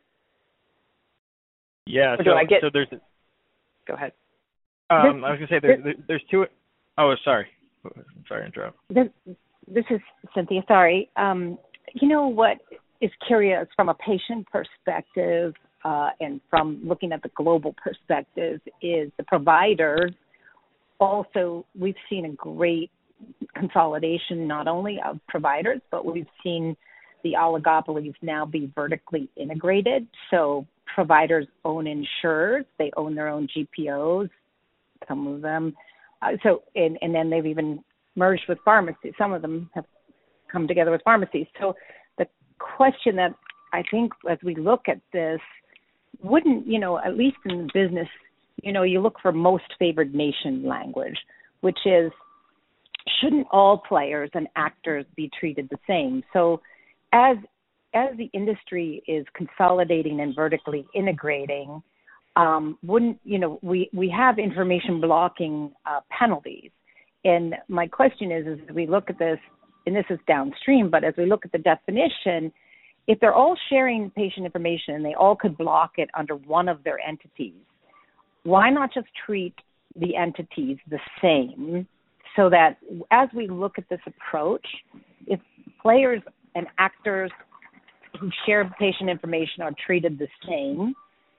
Yeah, or so, I get, so there's... Go ahead. Um, I was going to say there's, there's two... Oh, sorry. I'm sorry to interrupt. This, this is Cynthia, sorry. Um, you know what is curious from a patient perspective uh, and from looking at the global perspective is the providers also, we've seen a great consolidation not only of providers, but we've seen the oligopolies now be vertically integrated. So providers own insurers, they own their own G P Os, some of them. Uh, so, and, and then they've even merged with pharmacies. Some of them have come together with pharmacies. So the question that I think as we look at this, wouldn't, you know, at least in the business, you know, you look for most favored nation language, which is, shouldn't all players and actors be treated the same? So as as the industry is consolidating and vertically integrating, um, wouldn't, you know, we, we have information blocking uh, penalties. And my question is, is as we look at this, and this is downstream, but as we look at the definition, if they're all sharing patient information and they all could block it under one of their entities, why not just treat the entities the same so that as we look at this approach, if players and actors who share patient information are treated the same,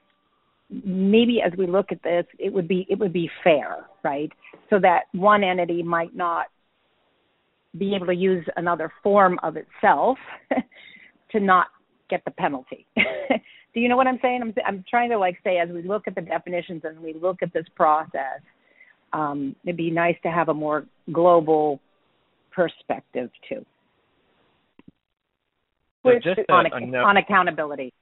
maybe as we look at this, it would be it would be fair, right? So that one entity might not be able to use another form of itself to not get the penalty. Do you know what I'm saying? I'm I'm trying to like say, as we look at the definitions and we look at this process, um, it'd be nice to have a more global perspective too. So just a, on, a note, on accountability.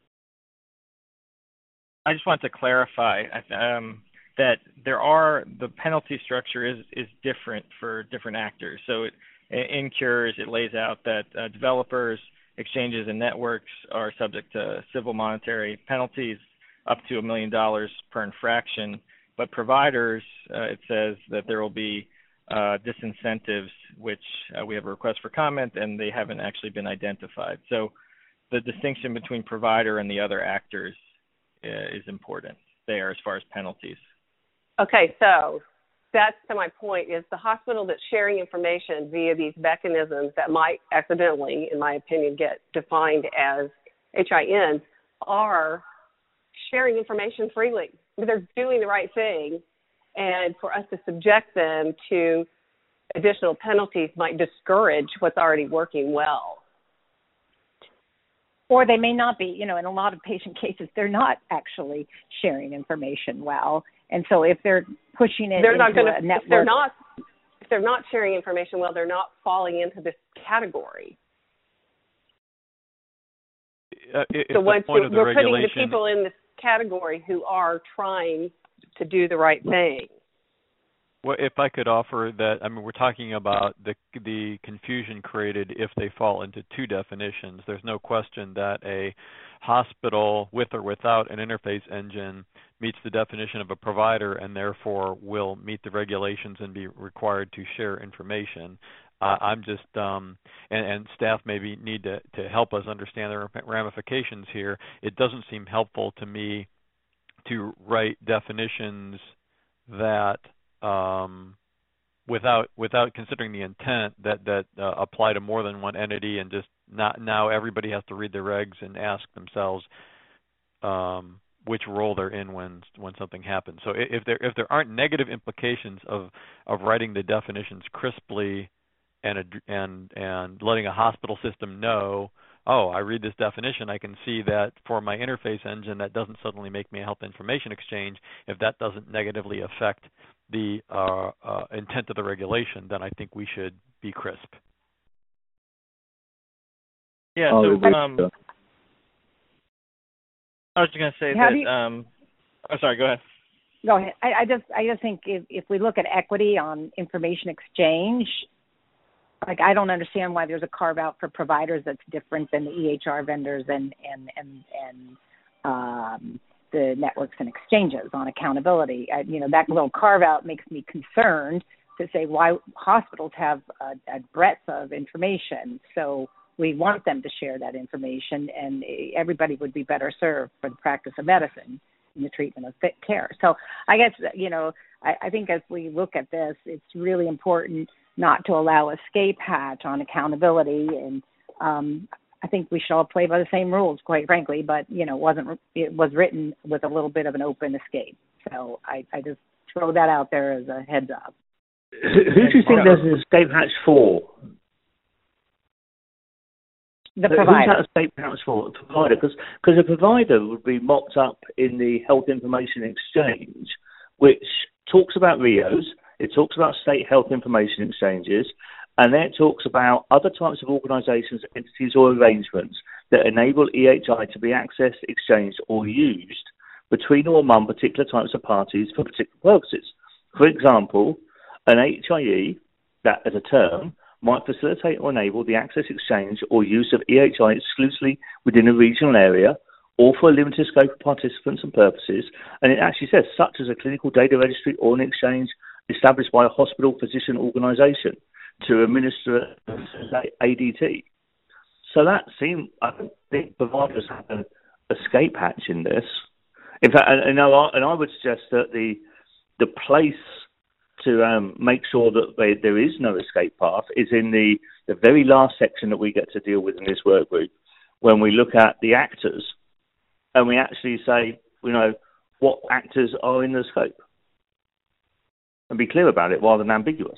I just want to clarify um, that there are, the penalty structure is, is different for different actors. So it, in Cures, it lays out that uh, developers, exchanges, and networks are subject to civil monetary penalties up to a million dollars per infraction. But providers, uh, it says that there will be uh, disincentives, which uh, we have a request for comment, and they haven't actually been identified. So the distinction between provider and the other actors uh, is important there as far as penalties. Okay, so that's to my point, is the hospital that's sharing information via these mechanisms that might accidentally, in my opinion, get defined as H I Ns are sharing information freely. They're doing the right thing, and for us to subject them to additional penalties might discourage what's already working well. Or they may not be. You know, in a lot of patient cases, they're not actually sharing information well. And so if they're pushing it they're into not gonna, a network... If they're not, if they're not sharing information well, they're not falling into this category. Uh, if so the once point of the we're putting regulation, the people in this category who are trying to do the right thing. Well, if I could offer that, I mean, we're talking about the the confusion created if they fall into two definitions. There's no question that a hospital with or without an interface engine meets the definition of a provider and therefore will meet the regulations and be required to share information. Uh, I'm just, um, and, and staff maybe need to, to help us understand the ramifications here. It doesn't seem helpful to me to write definitions that Um, without without considering the intent that that uh, apply to more than one entity, and just not now everybody has to read the regs and ask themselves um, which role they're in when when something happens. So if there if there aren't negative implications of of writing the definitions crisply and and and letting a hospital system know, oh, I read this definition, I can see that for my interface engine that doesn't suddenly make me a health information exchange. If that doesn't negatively affect the uh, uh, intent of the regulation, then I think we should be crisp. Yeah, Oh, so agree. um, I was just going to say How that. do you- Um, oh, sorry, go ahead. Go ahead. I, I just I just think if, if we look at equity on information exchange, like I don't understand why there's a carve out for providers that's different than the E H R vendors and and and and um, the networks and exchanges on accountability. I, you know, that little carve out makes me concerned to say why hospitals have a, a breadth of information. So we want them to share that information, and everybody would be better served for the practice of medicine in the treatment of fit care. So I guess, you know, I, I think as we look at this, it's really important not to allow escape hatch on accountability. And um, I think we should all play by the same rules, quite frankly, but, you know, it wasn't, it was written with a little bit of an open escape. So I, I just throw that out there as a heads up. Who, who do you think there's an escape hatch for? The Who's provider. that escape hatch for? The provider, because a provider would be mocked up in the Health Information Exchange, which talks about R I Os, it talks about state health information exchanges, and then it talks about other types of organisations, entities or arrangements that enable E H I to be accessed, exchanged or used between or among particular types of parties for particular purposes. For example, an H I E, that as a term, might facilitate or enable the access, exchange or use of E H I exclusively within a regional area or for a limited scope of participants and purposes. And it actually says, such as a clinical data registry or an exchange established by a hospital physician organisation to administer A D T. So that seems, I don't think providers have an escape hatch in this. In fact, and, and, I, and I would suggest that the the place to um, make sure that they, there is no escape path is in the, the very last section that we get to deal with in this work group, when we look at the actors and we actually say, you know, what actors are in the scope, and be clear about it rather than ambiguous.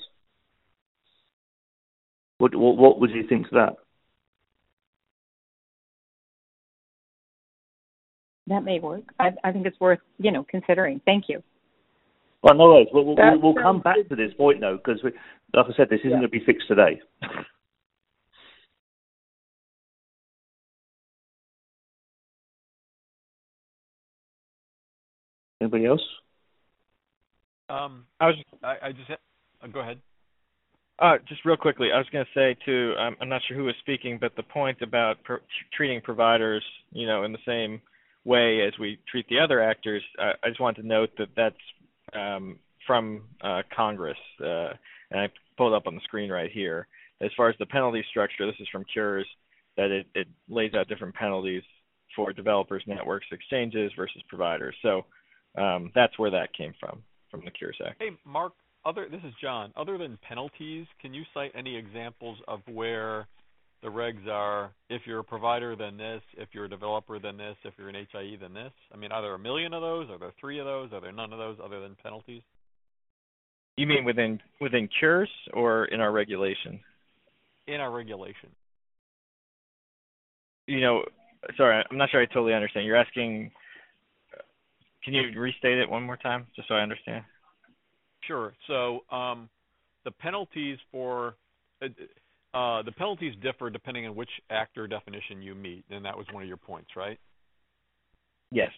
What, what, what would you think to that? That may work. I, I think it's worth, you know, considering. Thank you. Well, no worries. We'll, we'll, That we'll come sounds back good. to this point, though, because, like I said, this isn't Yeah. going to be fixed today. Anybody else? Um, I was I, I just uh, go ahead. uh, just real quickly. I was going to say too. I'm, I'm not sure who was speaking, but the point about pro- treating providers, you know, in the same way as we treat the other actors. I, I just wanted to note that that's um, from uh, Congress, uh, and I pulled up on the screen right here. As far as the penalty structure, this is from Cures, that it, it lays out different penalties for developers, networks, exchanges versus providers. So um, that's where that came from, from the Cures Act. Hey, Mark. Other this is John. Other than penalties, can you cite any examples of where the regs are? If you're a provider, then this. If you're a developer, then this. If you're an H I E, then this. I mean, are there a million of those? Are there three of those? Are there none of those other than penalties? You mean within within Cures or in our regulation? In our regulation. You know, sorry, I'm not sure I totally understand. You're asking, can you restate it one more time, just so I understand? Sure. So um, the penalties for uh, uh, the penalties differ depending on which actor definition you meet, and that was one of your points, right? Yes.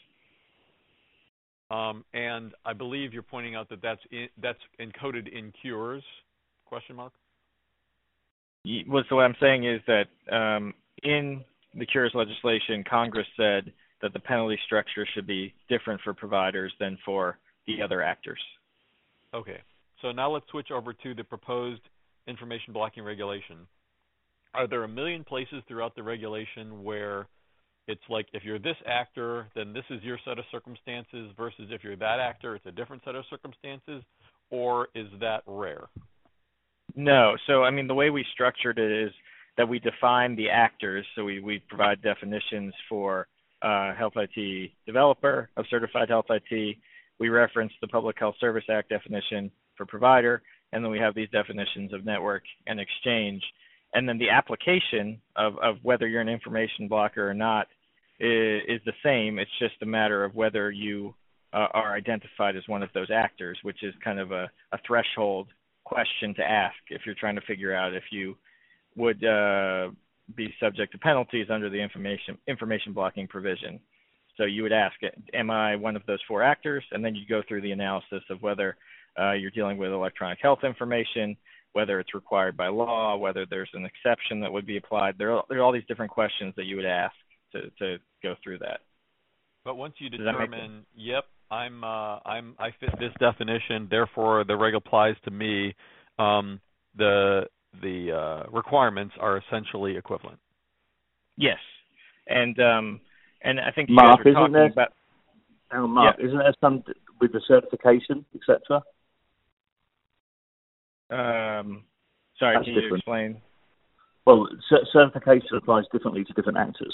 Um, and I believe you're pointing out that that's in, that's encoded in cures? Question mark. Well, so what I'm saying is that um, in the cures legislation, Congress said that the penalty structure should be different for providers than for the other actors. Okay. So now let's switch over to the proposed information blocking regulation. Are there a million places throughout the regulation where it's like if you're this actor, then this is your set of circumstances versus if you're that actor, it's a different set of circumstances, or is that rare? No. So, I mean, the way we structured it is that we define the actors. So we, we provide definitions for uh, Health I T developer of certified Health I T. We reference the Public Health Service Act definition for provider, and then we have these definitions of network and exchange. And then the application of, of whether you're an information blocker or not is, is the same. It's just a matter of whether you uh, are identified as one of those actors, which is kind of a, a threshold question to ask if you're trying to figure out if you would uh, be subject to penalties under the information information blocking provision. So you would ask, am I one of those four actors? And then you go through the analysis of whether uh, you're dealing with electronic health information, whether it's required by law, whether there's an exception that would be applied. There are, there are all these different questions that you would ask to, to go through that. But once you determine, yep, I'm uh, I'm I fit this definition, therefore the reg applies to me, um, the the uh, requirements are essentially equivalent. Yes, and um, and I think you Mark, guys were isn't talking there, about. Hang on, Mark, Yeah. isn't there some with the certification, et cetera? Um, sorry, That's can you different. explain? Well, c- certification applies differently to different actors.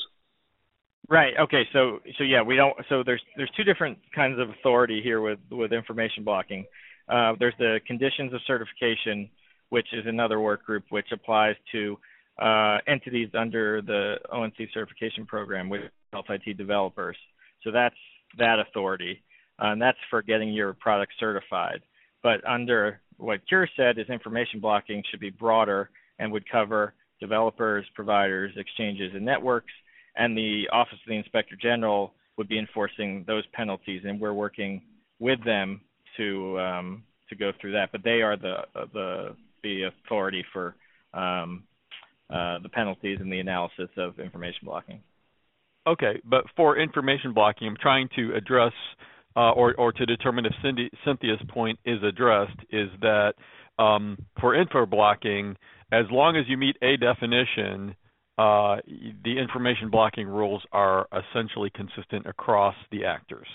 Right. Okay. So, so yeah, we don't. So there's there's two different kinds of authority here with with information blocking. Uh, there's the conditions of certification, which is another work group which applies to uh, entities under the O N C certification program with Health I T developers. So that's that authority, uh, and that's for getting your product certified. But under what Cure said is information blocking should be broader and would cover developers, providers, exchanges, and networks. And the Office of the Inspector General would be enforcing those penalties, and we're working with them to um, to go through that. But they are the the the authority for um, uh, the penalties and the analysis of information blocking. Okay, but for information blocking, I'm trying to address uh, or or to determine if Cindy, Cynthia's point is addressed. Is that um, for info blocking, as long as you meet a definition, Uh, the information blocking rules are essentially consistent across the actors.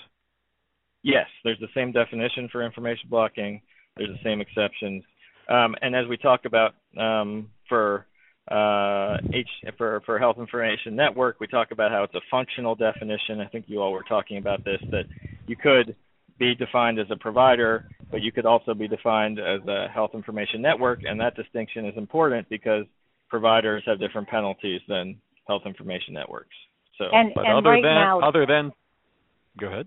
Yes, there's the same definition for information blocking. There's the same exceptions. Um, and as we talk about um, for uh, H for for Health Information Network, we talk about how it's a functional definition. I think you all were talking about this, that you could be defined as a provider, but you could also be defined as a health information network, and that distinction is important because providers have different penalties than health information networks. So, and, but and other right than now, other than, go ahead.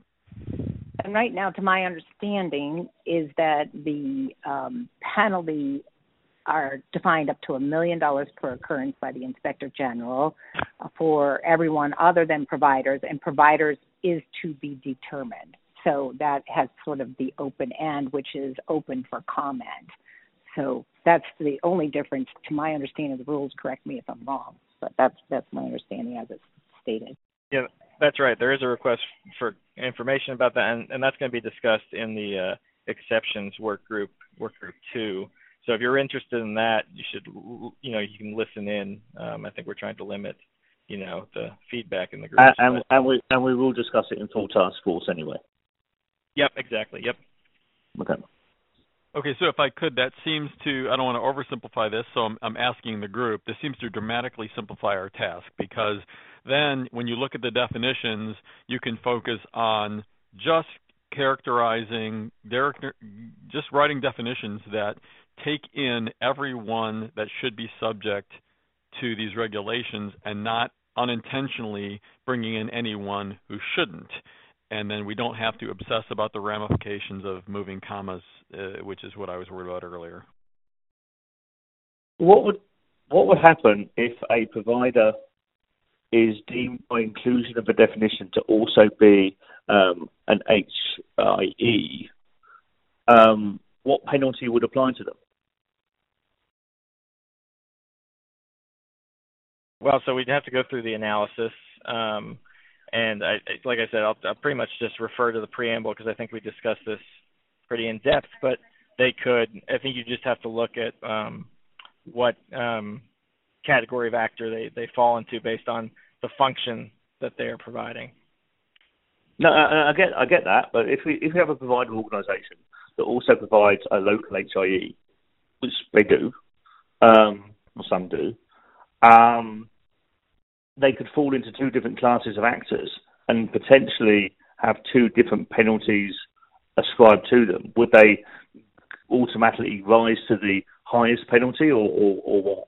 And right now, to my understanding, is that the um, penalty are defined up to a million dollars per occurrence by the Inspector General for everyone other than providers, and providers is to be determined. So that has sort of the open end, which is open for comment. So that's the only difference, to my understanding of the rules. Correct me if I'm wrong, but that's that's my understanding as it's stated. Yeah, that's right. There is a request for information about that, and, and that's going to be discussed in the uh, exceptions work group, work group two. So if you're interested in that, you should, you know, you can listen in. Um, I think we're trying to limit, you know, the feedback in the group. And, and, and we and we will discuss it in full task force anyway. Yep, exactly. Yep. Okay. Okay, so if I could, that seems to, I don't want to oversimplify this, so I'm, I'm asking the group, this seems to dramatically simplify our task, because then when you look at the definitions, you can focus on just characterizing, just writing definitions that take in everyone that should be subject to these regulations and not unintentionally bringing in anyone who shouldn't. And then we don't have to obsess about the ramifications of moving commas, uh, which is what I was worried about earlier. What would what would happen if a provider is deemed by inclusion of a definition to also be um, an H I E? Um, what penalty would apply to them? Well, so we'd have to go through the analysis, um, and I, like I said, I'll, I'll pretty much just refer to the preamble because I think we discussed this pretty in depth. But they could, I think you just have to look at um, what um, category of actor they, they fall into based on the function that they are providing. No, I, I get I get that, but if we if we have a provider organisation that also provides a local H I E, which they do, um, or some do, um, they could fall into two different classes of actors and potentially have two different penalties ascribed to them. Would they automatically rise to the highest penalty, or, or, or what?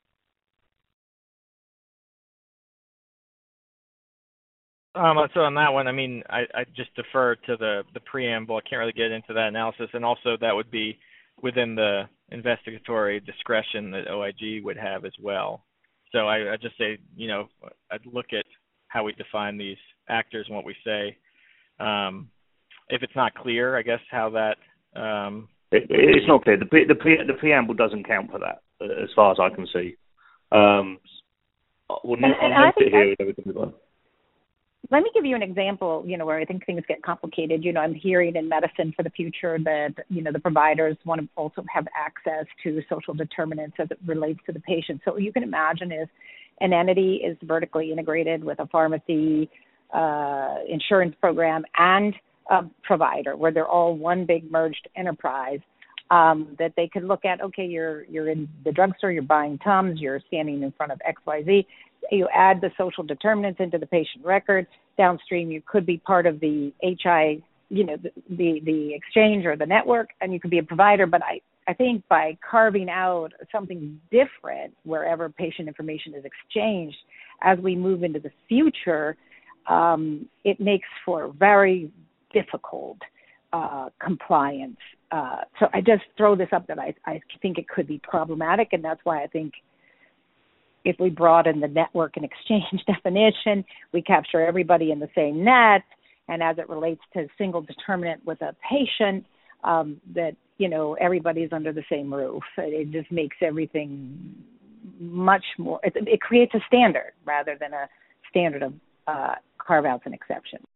Um, so on that one, I mean, I, I just defer to the, the preamble. I can't really get into that analysis, and also that would be within the investigatory discretion that O I G would have as well. So I, I just say, you know, I'd look at how we define these actors and what we say. Um, if it's not clear, I guess how that. Um, it, it's not clear. The, pre, the, pre, the preamble doesn't count for that, as far as I can see. Um, we'll and, and I think here. I, let me give you an example, you know, where I think things get complicated. You know, I'm hearing in medicine for the future that, you know, the providers want to also have access to social determinants as it relates to the patient. So you can imagine if an entity is vertically integrated with a pharmacy, uh, insurance program, and a provider, where they're all one big merged enterprise, um, that they could look at, okay, you're you're in the drugstore, you're buying Tums, you're standing in front of X Y Z. You add the social determinants into the patient record. Downstream, you could be part of the H I, you know, the, the, the exchange or the network, and you could be a provider. But I, I think by carving out something different wherever patient information is exchanged, as we move into the future, um, it makes for very difficult uh, compliance. Uh, so I just throw this up that I, I think it could be problematic, and that's why I think if we broaden the network and exchange definition, we capture everybody in the same net, and as it relates to single determinant with a patient, um, that, you know, everybody's under the same roof. It just makes everything much more, it, it creates a standard rather than a standard of uh, carve-outs and exceptions.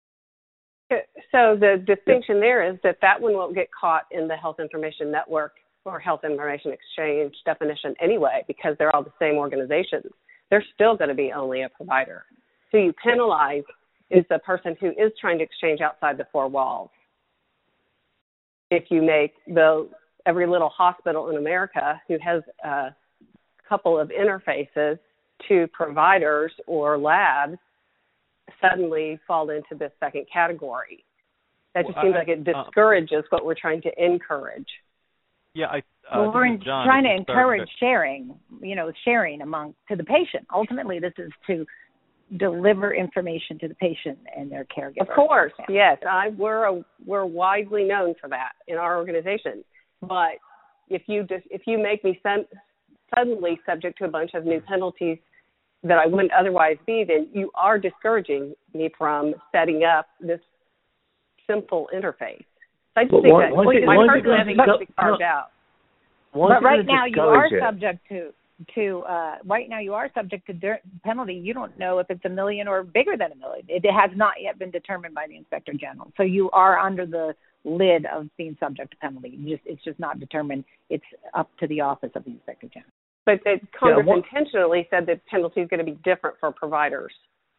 So the distinction there is that that one won't get caught in the health information network or health information exchange definition anyway, because they're all the same organizations. They're still going to be only a provider. Who you penalize is the person who is trying to exchange outside the four walls. If you make the every little hospital in America who has a couple of interfaces to providers or labs suddenly fall into this second category. That just well, seems I, like it discourages uh, what we're trying to encourage. Yeah, I. Uh, well, we're John, trying to encourage sharing, you know, sharing among to the patient. Ultimately, this is to deliver information to the patient and their caregiver. Of course, yes. I we're a, we're widely known for that in our organization. But if you just if you make me sen- suddenly subject to a bunch of new penalties that I wouldn't otherwise be, then you are discouraging me from setting up this simple interface. So I just but think why, that why my why personal ethics should be carved no, out. But right now you are it? subject to to uh, right now you are subject to de- penalty. You don't know if it's a million or bigger than a million. It has not yet been determined by the Inspector General. So you are under the lid of being subject to penalty. You just it's just not determined. It's up to the office of the Inspector General. But the Congress yeah, what, intentionally said that penalty is going to be different for providers,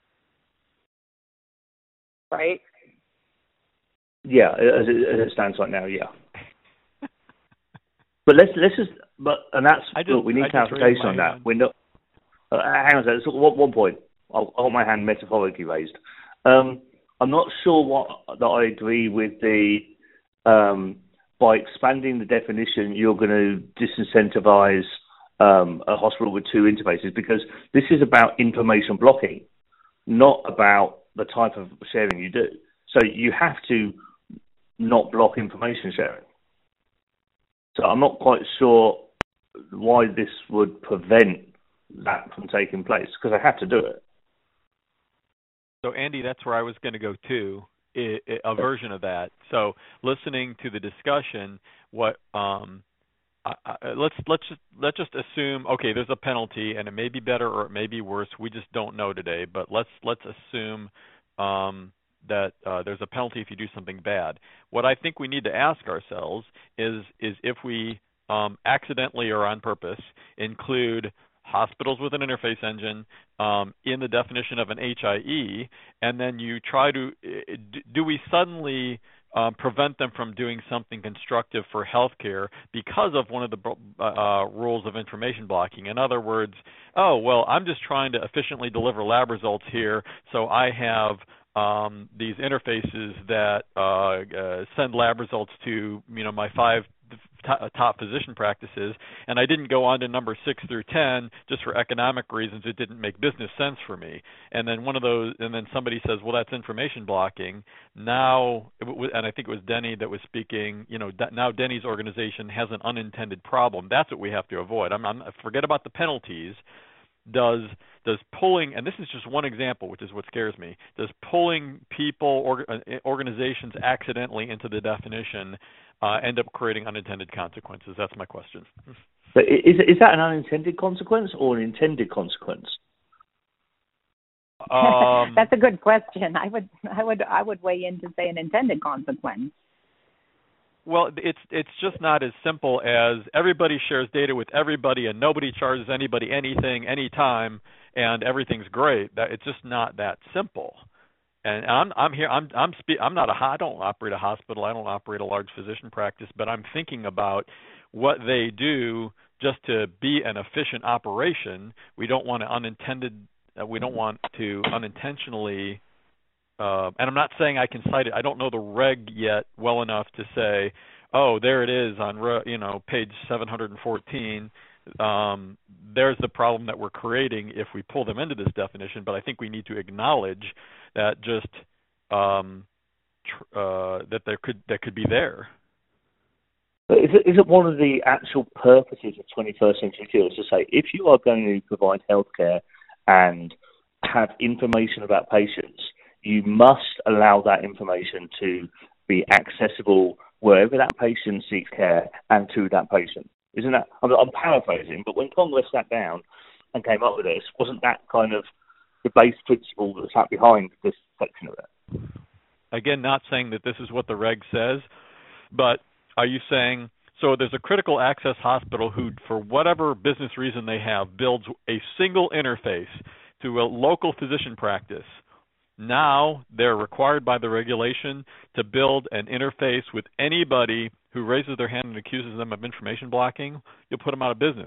right? Yeah, as it, as it stands right now, yeah. But let's let's just but and that's just, look, we need I clarification on that. hand. We're not. Uh, hang on a second. So one, one point. I'll, I'll hold my hand metaphorically raised. Um, I'm not sure what that I agree with the um, by expanding the definition, you're going to disincentivize um, a hospital with two interfaces, because this is about information blocking, not about the type of sharing you do. So you have to not block information sharing. So I'm not quite sure why this would prevent that from taking place, because I have to do it. So Andy, that's where I was going to go too, a version of that. So listening to the discussion, what um, I, I, let's let's just let's just assume, okay, there's a penalty, and it may be better or it may be worse. We just don't know today. But let's let's assume um, that uh, there's a penalty if you do something bad. What I think we need to ask ourselves is is if we um, accidentally or on purpose include hospitals with an interface engine um, in the definition of an H I E, and then you try to, do we suddenly um, prevent them from doing something constructive for healthcare because of one of the uh, rules of information blocking? In other words, oh, well, I'm just trying to efficiently deliver lab results here, so I have um, these interfaces that uh, uh, send lab results to, you know, my five top physician practices, and I didn't go on to number six through ten just for economic reasons. It didn't make business sense for me. And then one of those, and then somebody says, well, that's information blocking. Now, and I think it was Denny that was speaking, you know, now Denny's organization has an unintended problem. That's what we have to avoid. I'm, I'm forget about the penalties. Does does pulling, and this is just one example, which is what scares me, does pulling people, or, organizations accidentally into the definition uh, end up creating unintended consequences? That's my question. But is is that an unintended consequence or an intended consequence? Um, That's a good question. I would I would I would weigh in to say an intended consequence. Well, it's it's just not as simple as everybody shares data with everybody and nobody charges anybody anything anytime and everything's great. That it's just not that simple. And I'm I'm here I'm I'm spe- I'm not a I don't operate a hospital. I don't operate a large physician practice, but I'm thinking about what they do just to be an efficient operation. We don't want to unintended uh, we don't want to unintentionally Uh, and I'm not saying I can cite it. I don't know the reg yet well enough to say, oh, there it is on you know page seven hundred fourteen. Um, there's the problem that we're creating if we pull them into this definition. But I think we need to acknowledge that just um, tr- uh, that there could that could be there. But is it, is it one of the actual purposes of twenty-first century cures to say if you are going to provide healthcare and have information about patients, you must allow that information to be accessible wherever that patient seeks care and to that patient. Isn't that, I'm, I'm paraphrasing, but when Congress sat down and came up with this, wasn't that kind of the base principle that sat behind this section of it? Again, not saying that this is what the reg says, but are you saying, so there's a critical access hospital who, for whatever business reason they have, builds a single interface to a local physician practice. Now they're required by the regulation to build an interface with anybody who raises their hand and accuses them of information blocking. You'll put them out of business.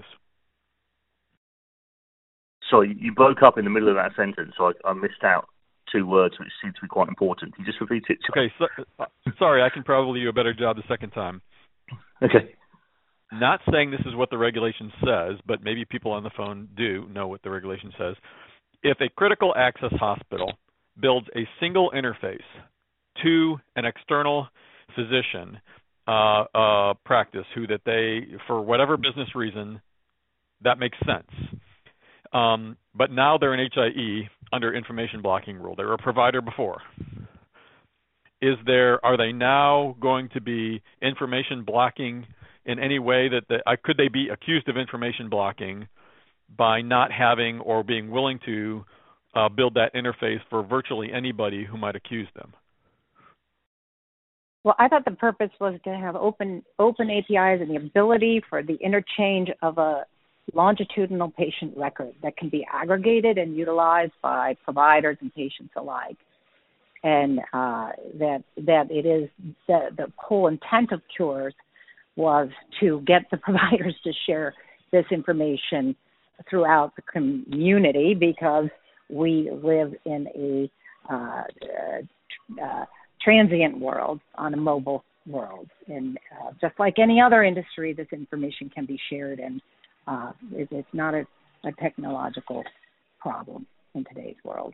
Sorry, you broke up in the middle of that sentence, so I, I missed out two words which seem to be quite important. Can you just repeat it? Okay, so, uh, sorry, I can probably do a better job the second time. Okay. Not saying this is what the regulation says, but maybe people on the phone do know what the regulation says. If a critical access hospital builds a single interface to an external physician uh, uh, practice who that they, for whatever business reason, that makes sense. Um, but now they're an H I E under information blocking rule. They were a provider before. Is there, are they now going to be information blocking in any way that, they, uh, could they be accused of information blocking by not having or being willing to Uh, build that interface for virtually anybody who might accuse them? Well, I thought the purpose was to have open open A P Is and the ability for the interchange of a longitudinal patient record that can be aggregated and utilized by providers and patients alike. And uh, that that it is the, the whole intent of Cures was to get the providers to share this information throughout the community, because we live in a uh, uh, transient world, on a mobile world. And uh, just like any other industry, this information can be shared and Uh, it, it's not a, a technological problem in today's world.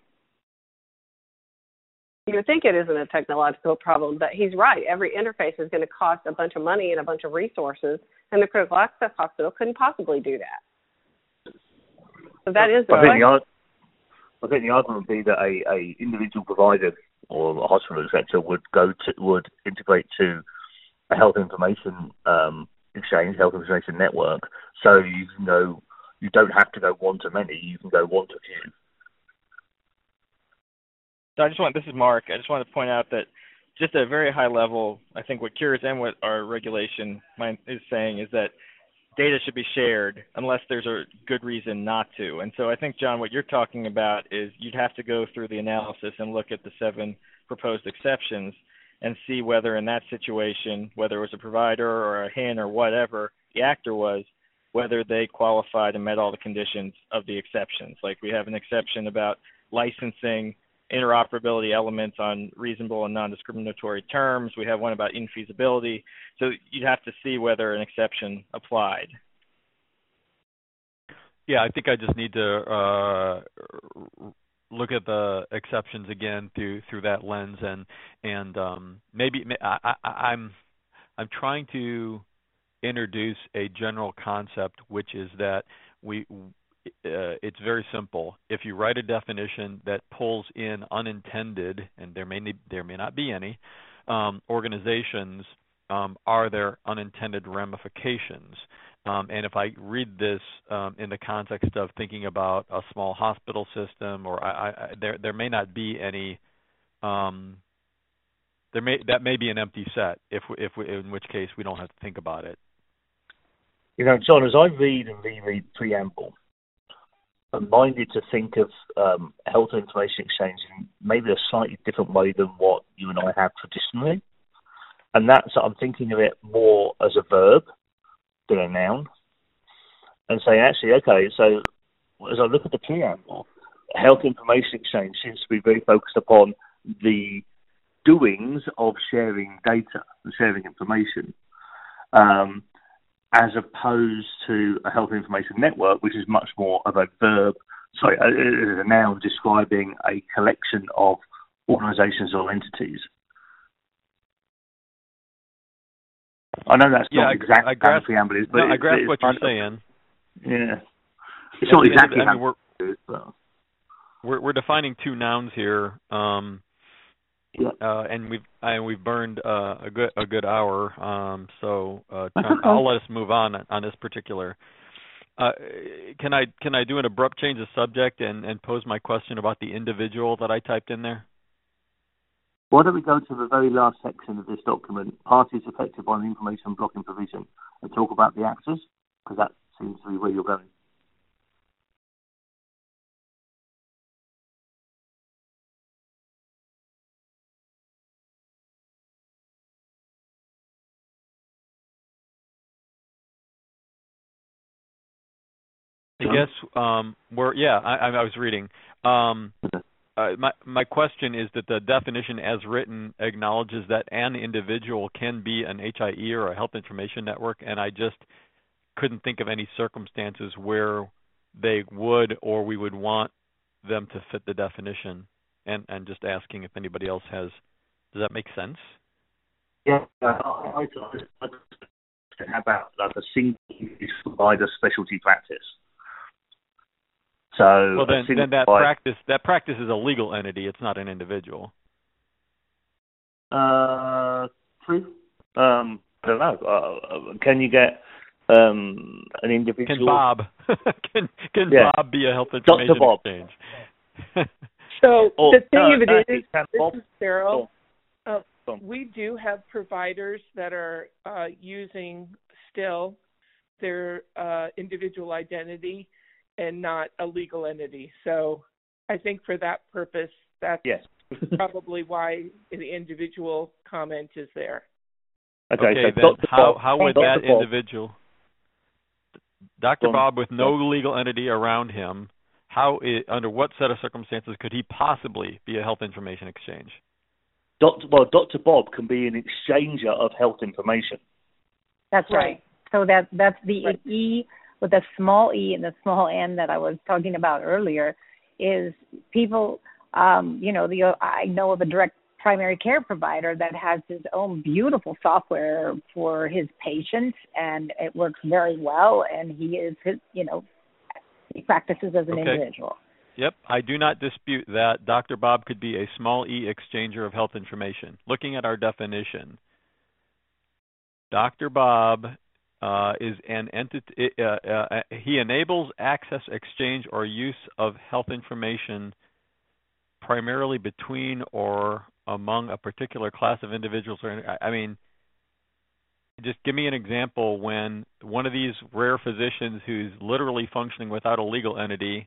You would think it isn't a technological problem, but he's right. Every interface is going to cost a bunch of money and a bunch of resources, and the critical access hospital couldn't possibly do that. So that is the I think question. the, I think the argument would be that a, a individual provider or a hospital, et cetera, would go to would integrate to a health information um, exchange, health information network, so you can go. You don't have to go one to many. You can go one to few. So I just want, this is Mark, I just want to point out that just at a very high level, I think what Cures and what our regulation is saying is that data should be shared unless there's a good reason not to. And so I think, John, what you're talking about is you'd have to go through the analysis and look at the seven proposed exceptions and see whether in that situation, whether it was a provider or a H I N or whatever the actor was, whether they qualified and met all the conditions of the exceptions. Like we have an exception about licensing interoperability elements on reasonable and non-discriminatory terms. We have one about infeasibility. So you'd have to see whether an exception applied. Yeah, I think I just need to uh, look at the exceptions again through through that lens, and and um, maybe I, I, I'm I'm trying to introduce a general concept, which is that we. Uh, it's very simple. If you write a definition that pulls in unintended, and there may ne- there may not be any, um, organizations, um, are there unintended ramifications? Um, and if I read this um, in the context of thinking about a small hospital system, or I, I, there there may not be any. Um, there may that may be an empty set. If we, if we, in which case we don't have to think about it. You know, John, as I read and reread the preamble, I'm minded to think of um, health information exchange in maybe a slightly different way than what you and I have traditionally. And that's, I'm thinking of it more as a verb than a noun. And saying, actually, okay, so as I look at the preamble, health information exchange seems to be very focused upon the doings of sharing data and sharing information. Um, as opposed to a health information network, which is much more of a verb, sorry, a, a noun describing a collection of organizations or entities. I know that's yeah, not I, exactly I grasp, how the preamble is, but no, it's, I grasp it's what you're of, saying. Yeah. It's not exactly I mean, how we're, it is, but... we're, we're defining two nouns here. Um, Yeah. Uh, and we've and we've burned uh, a good a good hour, um, so uh, John, I'll let us move on on this particular. Uh, can I can I do an abrupt change of subject and, and pose my question about the individual that I typed in there? Why don't we go to the very last section of this document, parties affected by the information blocking provision, and talk about the actors, because that seems to be where you're going. I guess um, we're yeah. I, I was reading. Um, uh, my my question is that the definition as written acknowledges that an individual can be an H I E or a health information network, and I just couldn't think of any circumstances where they would or we would want them to fit the definition. And and just asking if anybody else has. Does that make sense? Yeah, uh, I, I, I, how about like a single provider specialty practice? So well, then, then that by, practice that practice is a legal entity. It's not an individual. Uh, true. Um, I don't know. Uh, can you get um, an individual? Can Bob? can can yeah. Bob be a health information Doctor Bob. exchange? So or, the thing no, of it no, is, this Bob. is Cheryl. Oh. Uh, we do have providers that are uh, using still their uh, individual identity and not a legal entity. So I think for that purpose, that's yes. probably why the individual comment is there. Okay, okay so then Doctor how Bob, how would Doctor that Bob. individual, Doctor Bob, with no legal entity around him, how it, under what set of circumstances could he possibly be a health information exchange? Doctor Well, Doctor Bob can be an exchanger of health information. That's right. right. So that that's the right. E with the small e and the small n that I was talking about earlier is people, um, you know, the I know of a direct primary care provider that has his own beautiful software for his patients, and it works very well, and he is, his, you know, he practices as an okay. individual. Yep, I do not dispute that. Doctor Bob could be a small e exchanger of health information. Looking at our definition, Doctor Bob uh, is an entity, uh, uh, he enables access, exchange, or use of health information primarily between or among a particular class of individuals. Or I mean, just give me an example when one of these rare physicians who's literally functioning without a legal entity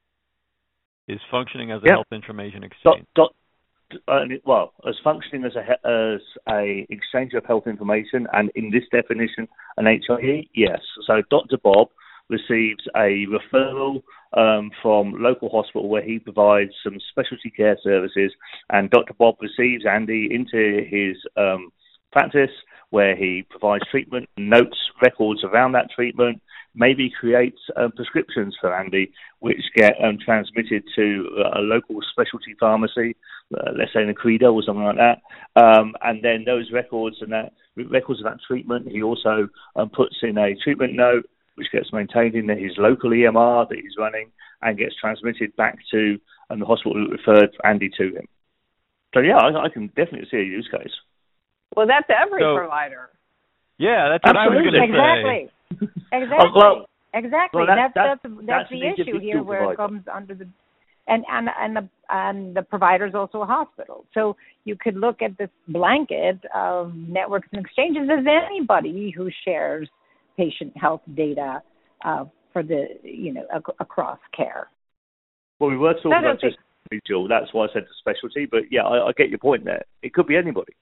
is functioning as a yep. health information exchange. Dot, dot, uh, well, as functioning as a as a exchange of health information, and in this definition, an H I E, yes. So Doctor Bob receives a referral um, from local hospital where he provides some specialty care services, and Doctor Bob receives Andy into his um, practice where he provides treatment, notes, records around that treatment, maybe creates um, prescriptions for Andy, which get um, transmitted to a local specialty pharmacy, uh, let's say in a Credo or something like that. Um, and then those records and that records of that treatment, he also um, puts in a treatment note, which gets maintained in his local E M R that he's running and gets transmitted back to um, the hospital that referred Andy to him. So yeah, I, I can definitely see a use case. Well, that's every so, provider. Yeah, that's what Absolutely. I was going to exactly. say. Exactly. Oh, well, exactly. well, that's, that's, that's, that's, that's the issue here where provider. it comes under the and, and, and the and the provider is also a hospital. So you could look at this blanket of networks and exchanges as anybody who shares patient health data uh, for the, you know, ac- across care. Well, we were talking about just individual. That's why I said the specialty. But yeah, I, I get your point there. It could be anybody.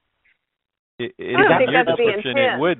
It, it, I don't think your that's description, the intent. It would.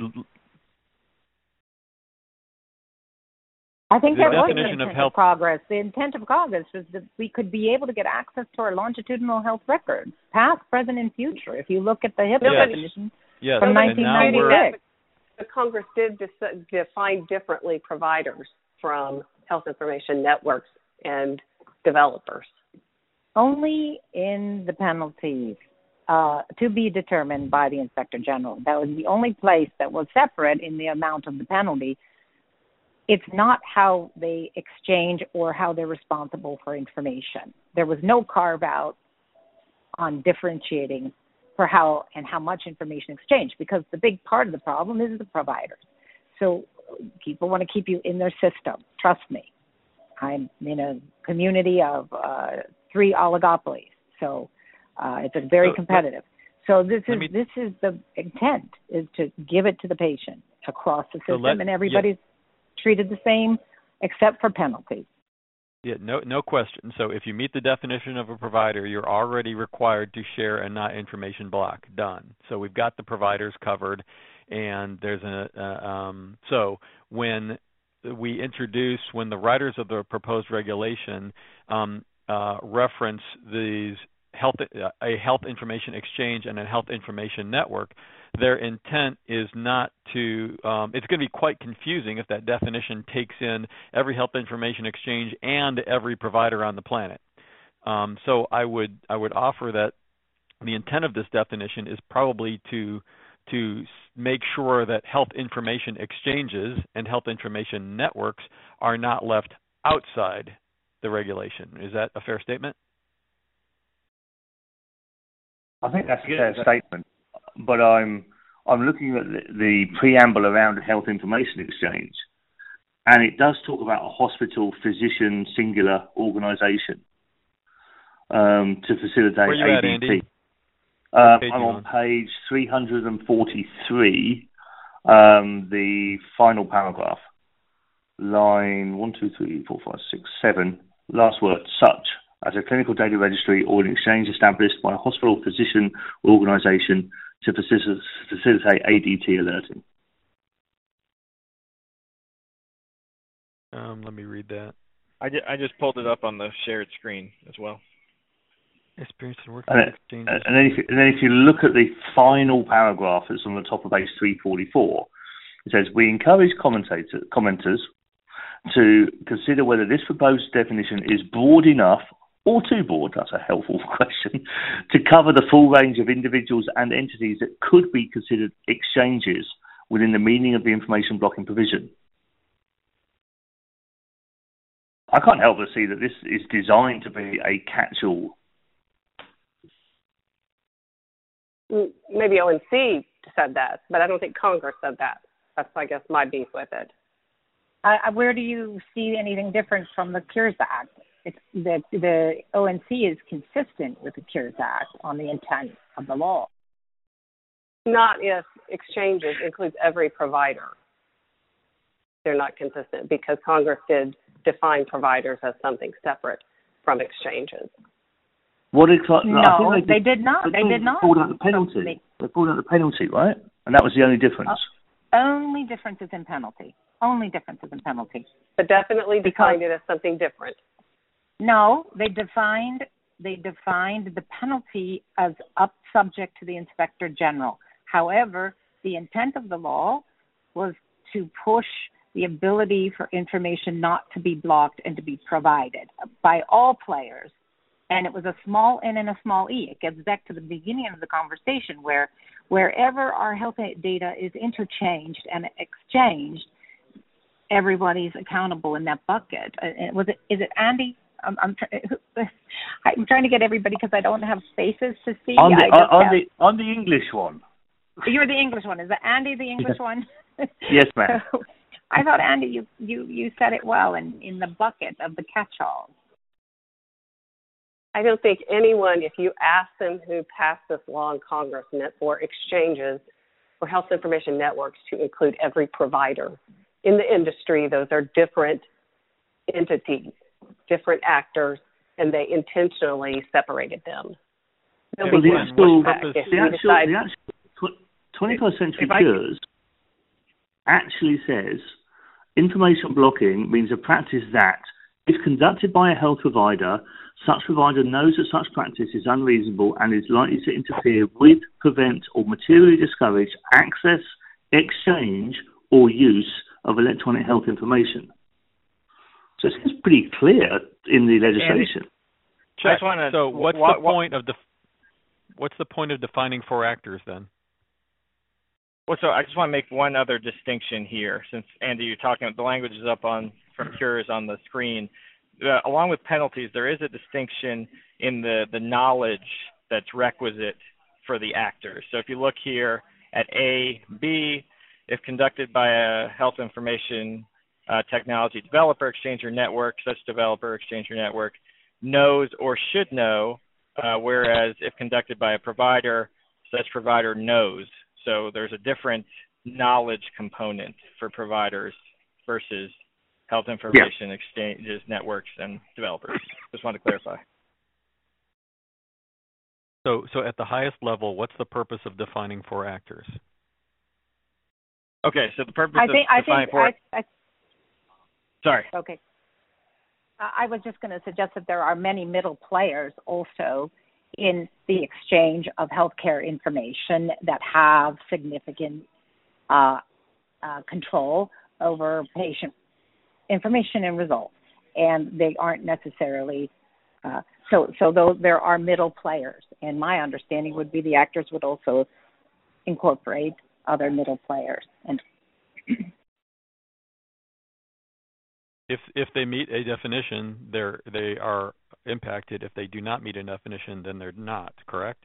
I think the that was the definition intent of health of progress. The intent of progress was that we could be able to get access to our longitudinal health records, past, present, and future. If you look at the HIPAA yes. definition yes. from nineteen ninety-six. The Congress did dis- define differently providers from health information networks and developers. Only in the penalties uh, to be determined by the Inspector General. That was the only place that was separate in the amount of the penalty. It's not how they exchange or how they're responsible for information. There was no carve-out on differentiating for how and how much information exchanged, because the big part of the problem is the providers. So people want to keep you in their system. Trust me. I'm in a community of uh, three oligopolies, so uh, it's a very so, competitive. So this is me, this is the intent, is to give it to the patient across the system, so let, and everybody's yeah. treated the same except for penalties. Yeah, no, no question. So if you meet the definition of a provider, you're already required to share a not information block. Done. So we've got the providers covered, and there's a uh, um, so when we introduce, when the writers of the proposed regulation um, uh, reference these health uh, a health information exchange and a health information network, their intent is not to, um, it's going to be quite confusing if that definition takes in every health information exchange and every provider on the planet. Um, so I would I would offer that the intent of this definition is probably to to make sure that health information exchanges and health information networks are not left outside the regulation. Is that a fair statement? I think that's a fair statement, but I'm I'm looking at the, the preamble around the health information exchange, and it does talk about a hospital physician singular organisation um, to facilitate Where you A D T. At, Andy? Uh, Page I'm on, on page three hundred forty-three, um, the final paragraph, line one, two, three, four, five, six, seven. Last word, such as a clinical data registry or an exchange established by a hospital physician organisation to facilitate A D T alerting. Um, let me read that. I, ju- I just pulled it up on the shared screen as well. Experience and work and, exchanges. And then, if, and then if you look at the final paragraph that's on the top of page three forty-four, It says, we encourage commentator, commenters to consider whether this proposed definition is broad enough or too broad, that's a helpful question, to cover the full range of individuals and entities that could be considered exchanges within the meaning of the information blocking provision. I can't help but see that this is designed to be a catch-all. Maybe O N C said that, but I don't think Congress said that. That's, I guess, my beef with it. Uh, where do you see anything different from the Cures Act? It's the, the O N C is consistent with the Cures Act on the intent of the law. Not if exchanges includes every provider. They're not consistent because Congress did define providers as something separate from exchanges. What is, no, no they, they did not. They, they did not. They pulled out the penalty. They, they pulled out the penalty, right? And that was the only difference. Uh, only differences in penalty. Only differences in penalty. But definitely defined because, it as something different. No, they defined they defined the penalty as up subject to the Inspector General. However, the intent of the law was to push the ability for information not to be blocked and to be provided by all players. And it was a small N and a small e. It gets back to the beginning of the conversation where wherever our health data is interchanged and exchanged, everybody's accountable in that bucket. Uh, was it? Is it Andy? I'm, I'm, try- I'm trying to get everybody because I don't have spaces to see. On the, I on, have, the, on the English one. You're the English one. Is that Andy the English one? Yes, ma'am. So, I thought, Andy, you, you, you said it well in, in the bucket of the catch-all. I don't think anyone, if you ask them who passed this law in Congress, meant for exchanges or health information networks to include every provider. In the industry, those are different entities, different actors, and they intentionally separated them. Well, the actual, the actual, the actual twenty-first Century Cures actually says information blocking means a practice that, if conducted by a health provider, such provider knows that such practice is unreasonable and is likely to interfere with, prevent, or materially discourage access, exchange, or use of electronic health information. So it seems pretty clear in the legislation. Check. So what's what, the point of the what's the point of defining four actors then? Well, so I just want to make one other distinction here, since Andy, you're talking, the language is up on from Cures on the screen. Uh, along with penalties, there is a distinction in the, the knowledge that's requisite for the actors. So if you look here at A, B, if conducted by a health information uh, technology developer, exchange or network, such developer, exchange or network knows or should know, uh, whereas if conducted by a provider, such provider knows. So there's a different knowledge component for providers versus health information yeah. exchanges, networks, and developers. Just wanted to clarify. So, so at the highest level, what's the purpose of defining four actors? Okay, so the purpose I of think, I defining think, four. I, I, Sorry. Okay. I was just going to suggest that there are many middle players also in the exchange of healthcare information that have significant uh, uh, control over patient information and results, and they aren't necessarily uh, so. So though there are middle players, and my understanding would be the actors would also incorporate other middle players. And if if they meet a definition, they're they are impacted. If they do not meet a definition, then they're not. Correct?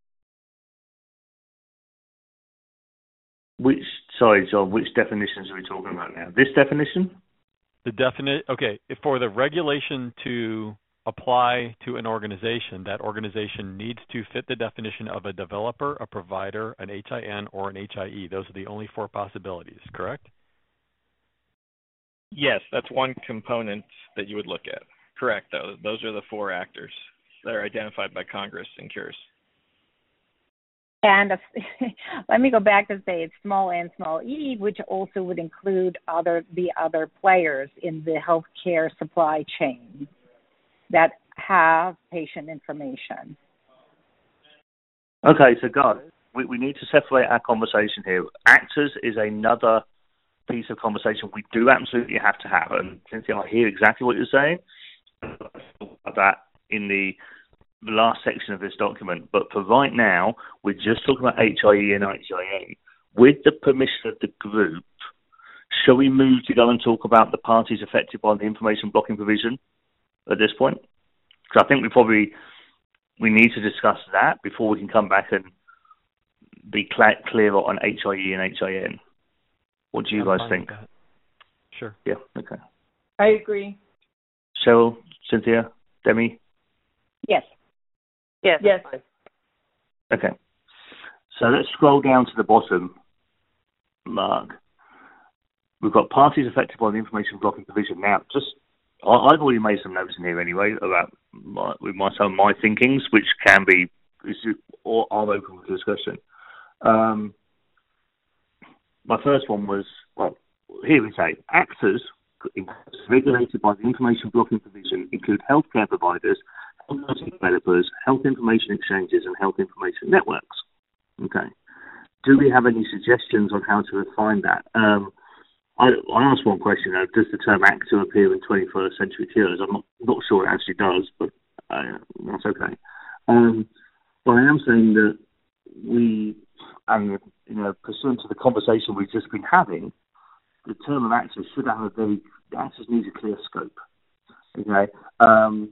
Which sorry, John. Which definitions are we talking about now? This definition. The definite, okay, for the regulation to apply to an organization, that organization needs to fit the definition of a developer, a provider, an H I N, or an H I E. Those are the only four possibilities, correct? Yes, that's one component that you would look at. Correct, though. Those are the four actors that are identified by Congress in Cures. And let me go back to say it's small and small e, which also would include other the other players in the healthcare supply chain that have patient information. Okay, so guys, we, we need to separate our conversation here. Actors is another piece of conversation we do absolutely have to have. And Cynthia, I hear exactly what you're saying about that in the last section of this document. But for right now, we're just talking about H I E and H I A. With the permission of the group, shall we move to go and talk about the parties affected by the information blocking provision at this point? Because I think we probably we need to discuss that before we can come back and be cl- clearer on H I E and H I N. What do you I'm guys fine think? with that. Sure. Yeah, okay. I agree. Cheryl, Cynthia, Demi? Yes. Yes. Yes. Okay. So let's scroll down to the bottom, Mark. We've got parties affected by the information blocking provision. Now, just I, I've already made some notes in here anyway about my, with my some of my thinkings, which can be or are open for discussion. Um, my first one was well, here we say actors regulated by the information blocking provision include healthcare providers, health developers, health information exchanges, and health information networks. Okay. Do we have any suggestions on how to refine that? Um, I, I asked one question, though, does the term actor appear in twenty-first century cures? I'm not, not sure it actually does, but uh, that's okay. Um, but I am saying that we, and you know, pursuant to the conversation we've just been having, the term of actors should have a very, actors need a clear scope. Okay. Um,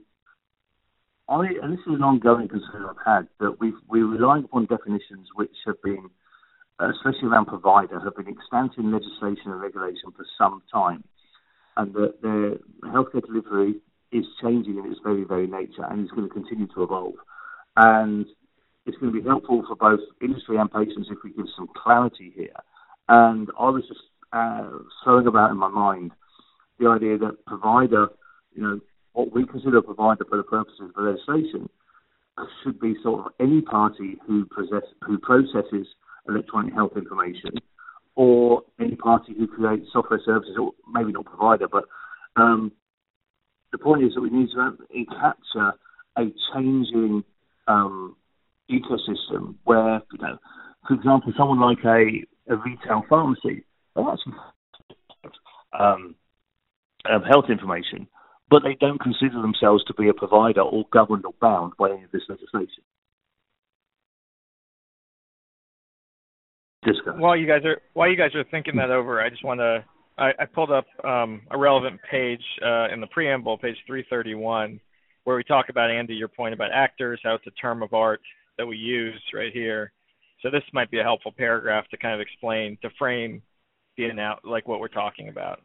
I, and this is an ongoing concern I've had, that we've, we're relying upon definitions which have been, especially around provider, have been extant in legislation and regulation for some time. And that the healthcare delivery is changing in its very, very nature and is going to continue to evolve. And it's going to be helpful for both industry and patients if we give some clarity here. And I was just uh, throwing about in my mind the idea that provider, you know, what we consider a provider for the purposes of the legislation should be sort of any party who possess, who processes electronic health information, or any party who creates software services, or maybe not provider, but um, the point is that we need to capture a changing um, ecosystem where, you know, for example, someone like a, a retail pharmacy, well, that's um, of health information, but they don't consider themselves to be a provider or governed or bound by any of this legislation. Discuss. While you guys are while you guys are thinking that over, I just want to I, I pulled up um, a relevant page uh, in the preamble, page three thirty-one, where we talk about, Andy, your point about actors, how it's a term of art that we use right here. So this might be a helpful paragraph to kind of explain, to frame the out like what we're talking about.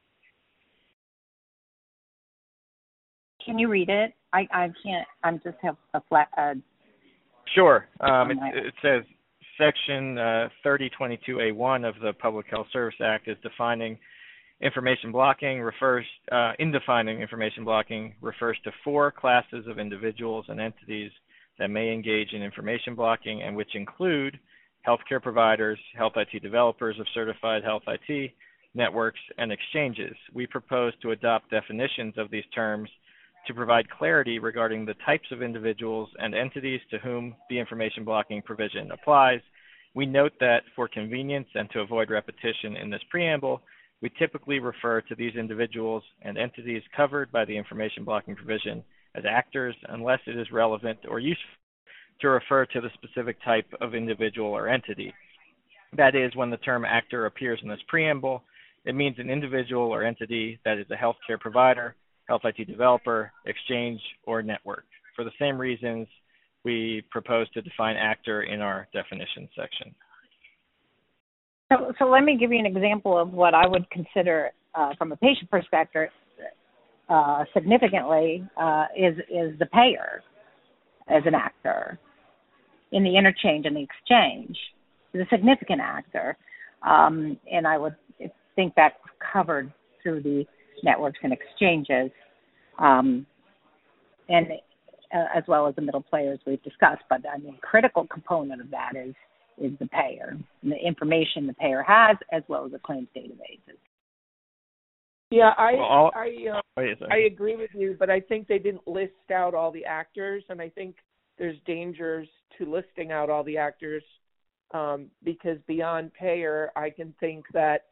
Can you read it? I, I can't. I'm just have a flat. Uh, sure. Um, it, it says Section uh, thirty twenty-two A one of the Public Health Service Act is defining information blocking. Refers uh, in defining information blocking refers to four classes of individuals and entities that may engage in information blocking, and which include healthcare providers, health I T developers of certified health I T networks, and exchanges. We propose to adopt definitions of these terms to provide clarity regarding the types of individuals and entities to whom the information blocking provision applies. We note that for convenience and to avoid repetition in this preamble, we typically refer to these individuals and entities covered by the information blocking provision as actors unless it is relevant or useful to refer to the specific type of individual or entity. That is, when the term actor appears in this preamble, it means an individual or entity that is a healthcare provider, health I T developer, exchange, or network. For the same reasons, we propose to define actor in our definition section. So, so let me give you an example of what I would consider, uh, from a patient perspective, uh, significantly uh, is is the payer as an actor in the interchange and the exchange. Is a significant actor, um, and I would think that's covered through the networks and exchanges, um, and uh, as well as the middle players we've discussed. But I mean, a critical component of that is is the payer and the information the payer has, as well as the claims databases. Yeah, I well, I'll, I uh, oh, yes, I agree with you, but I think they didn't list out all the actors, and I think there's dangers to listing out all the actors um, because beyond payer, I can think that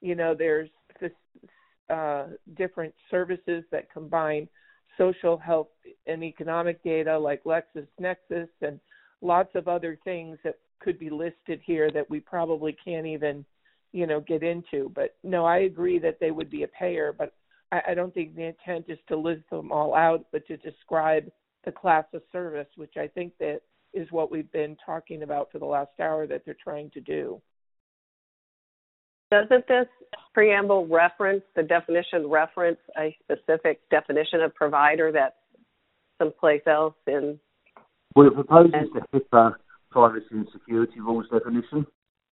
You know, there's this, uh, different services that combine social health and economic data like LexisNexis and lots of other things that could be listed here that we probably can't even, you know, get into. But no, I agree that they would be a payer, but I, I don't think the intent is to list them all out, but to describe the class of service, which I think that is what we've been talking about for the last hour that they're trying to do. Doesn't this preamble reference, the definition reference a specific definition of provider that's someplace else in? Well, it proposes the HIPAA privacy and security rules definition.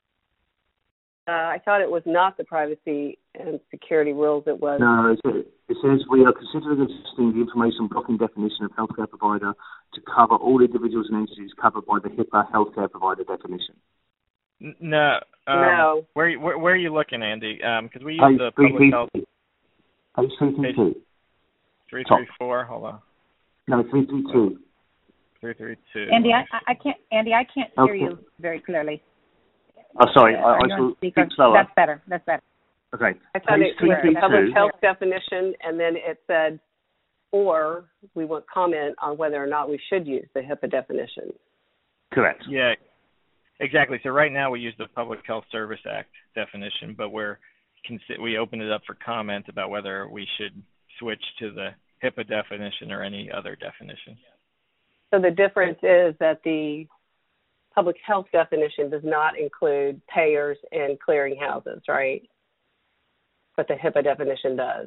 Uh, I thought it was not the privacy and security rules. It was. No, it, it says we are considering adjusting the information blocking definition of healthcare provider to cover all individuals and entities covered by the HIPAA healthcare provider definition. No. Um, no. Where, where where are you looking, Andy? Because um, we use Page the public health. Page three three two. Three three four. Hold on. No, three three two. Three three two. Andy, I, I can't. Andy, I can't hear okay. you very clearly. Oh, sorry. Uh, I, I shall speak slower. That's better. That's better. Okay. I thought it was the public health definition, and then it said, or we want comment on whether or not we should use the HIPAA definition. Correct. Yeah. Exactly. So right now we use the Public Health Service Act definition, but we're we open it up for comment about whether we should switch to the HIPAA definition or any other definition. So the difference is that the public health definition does not include payers and clearinghouses, right? But the HIPAA definition does.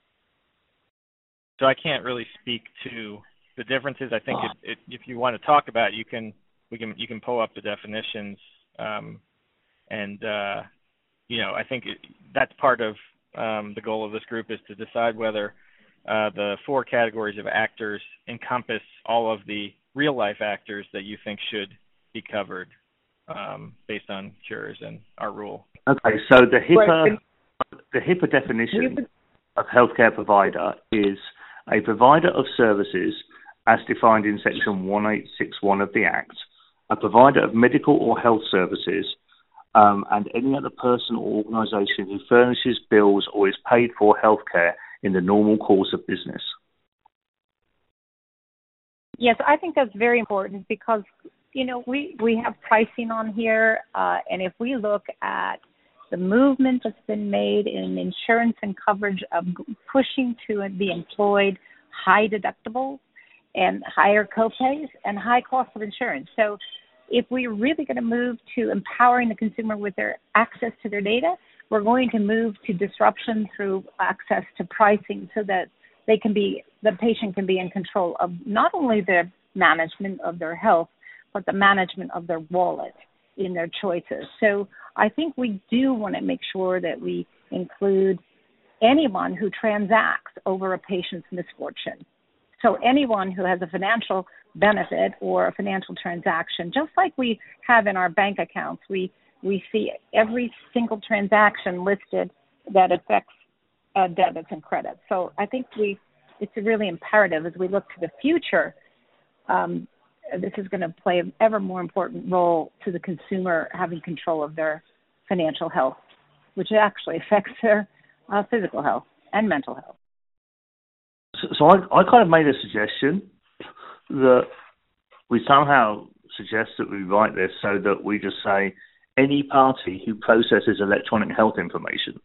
So I can't really speak to the differences. I think it, it, if you want to talk about it, you can we can you can pull up the definitions, um, and uh, you know I think it, that's part of um, the goal of this group is to decide whether uh, the four categories of actors encompass all of the real life actors that you think should be covered um, based on Cures and our rule. Okay, so the HIPAA the HIPAA definition of healthcare provider is a provider of services as defined in section one eight six one of the Act, a provider of medical or health services, um, and any other person or organisation who furnishes, bills, or is paid for healthcare in the normal course of business. Yes, I think that's very important because, you know, we, we have pricing on here, uh, and if we look at the movement that's been made in insurance and coverage of pushing to be employed high deductibles and higher copays and high cost of insurance. So if we're really going to move to empowering the consumer with their access to their data, we're going to move to disruption through access to pricing so that they can be, the patient can be in control of not only their management of their health, but the management of their wallet in their choices. So I think we do want to make sure that we include anyone who transacts over a patient's misfortune. So anyone who has a financial benefit or a financial transaction, just like we have in our bank accounts, we, we see every single transaction listed that affects uh, debits and credits. So I think we it's really imperative as we look to the future. Um, this is going to play an ever more important role to the consumer having control of their financial health, which actually affects their uh, physical health and mental health. So, so I, I kind of made a suggestion that we somehow suggest that we write this so that we just say any party who processes electronic health information.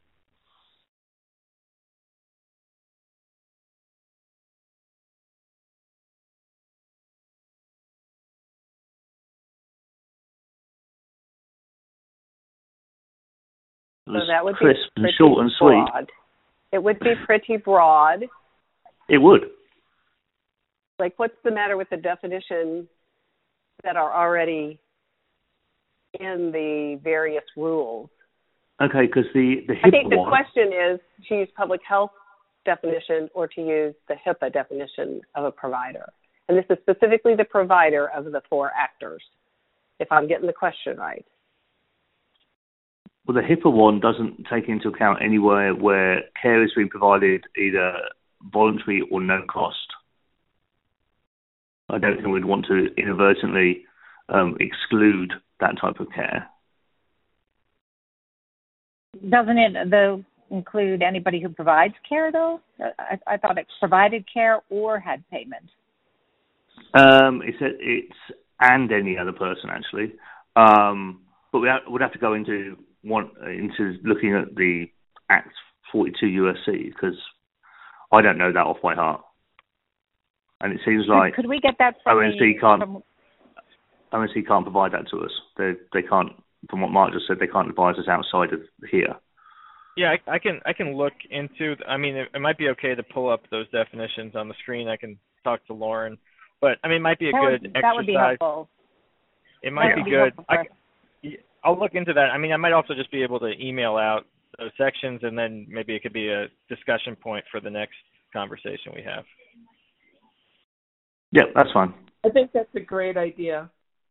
So that would crisp be and short and sweet. Broad. It would be pretty broad. It would. Like, what's the matter with the definitions that are already in the various rules? Okay, because the, the HIPAA I think the one, question is to use public health definition or to use the HIPAA definition of a provider. And this is specifically the provider of the four actors, if I'm getting the question right. Well, the HIPAA one doesn't take into account anywhere where care is being provided either voluntary or no cost. I don't think we'd want to inadvertently um, exclude that type of care. doesn't it though include anybody who provides care though? I, I thought it provided care or had payment. Um, it's a, it's and any other person actually, um, but we would have to go into one into looking at the Act forty-two U S C because I don't know that off by heart, and it seems like could, could we get that from O N C can't from... O N C can't provide that to us. They they can't, from what Mark just said, they can't advise us outside of here. Yeah, I, I can I can look into. I mean, it, it might be okay to pull up those definitions on the screen. I can talk to Lauren, but I mean, it might be a that good would, exercise. That would be helpful. It might that be, be good. I, can, I'll look into that. I mean, I might also just be able to email out those sections, and then maybe it could be a discussion point for the next conversation we have. Yeah, that's fine. I think that's a great idea.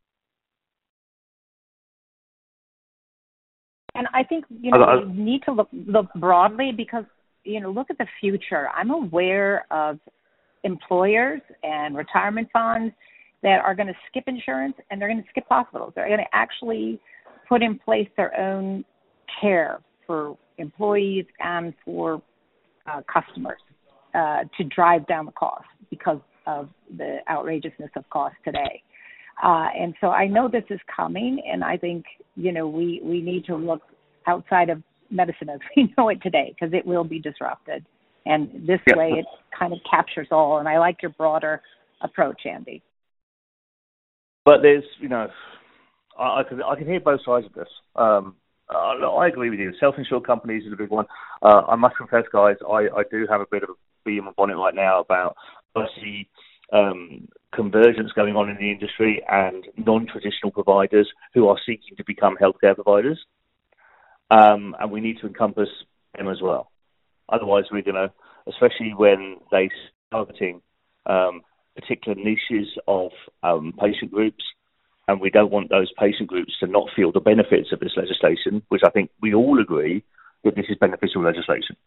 And I think, you know, we need to look look broadly because, you know, look at the future. I'm aware of employers and retirement funds that are going to skip insurance and they're going to skip hospitals. They're going to actually put in place their own care for employees and for uh, customers uh, to drive down the cost because of the outrageousness of cost today. Uh, and so I know this is coming, and I think, you know, we, we need to look outside of medicine as we know it today because it will be disrupted. And this yeah. way it kind of captures all. And I like your broader approach, Andy. But there's, you know, I, I, can, I can hear both sides of this. Um, uh, I agree with you. Self-insured companies is a big one. Uh, I must confess, guys, I, I do have a bit of a bee in my bonnet right now about I see um, convergence going on in the industry and non-traditional providers who are seeking to become healthcare providers. Um, and we need to encompass them as well. Otherwise, we're going to, especially when they're targeting um, particular niches of um, patient groups, and we don't want those patient groups to not feel the benefits of this legislation, which I think we all agree that this is beneficial legislation.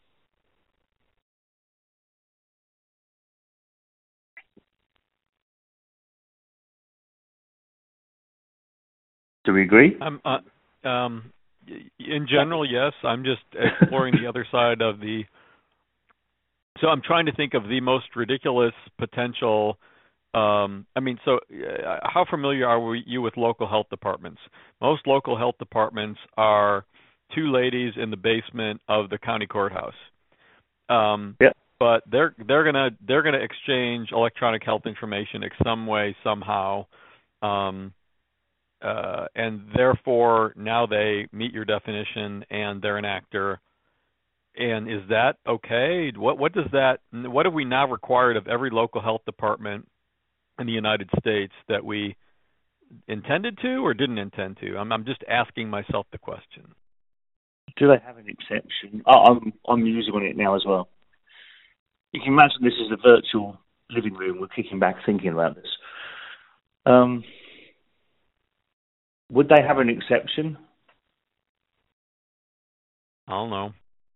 Do we agree? Um, uh, um, in general, yes. I'm just exploring the other side of the. So I'm trying to think of the most ridiculous potential. Um, I mean, so uh, how familiar are we, you with local health departments? Most local health departments are two ladies in the basement of the county courthouse. Um, yeah. But they're they're gonna they're gonna exchange electronic health information in some way somehow. Um, Uh, and therefore, now they meet your definition, and they're an actor. And is that okay? What what does that? What have we now required of every local health department in the United States that we intended to or didn't intend to? I'm I'm just asking myself the question. Do they have an exception? Oh, I'm I'm using on it now as well. You can imagine this is a virtual living room. We're kicking back thinking about this. Um. Would they have an exception? I don't know.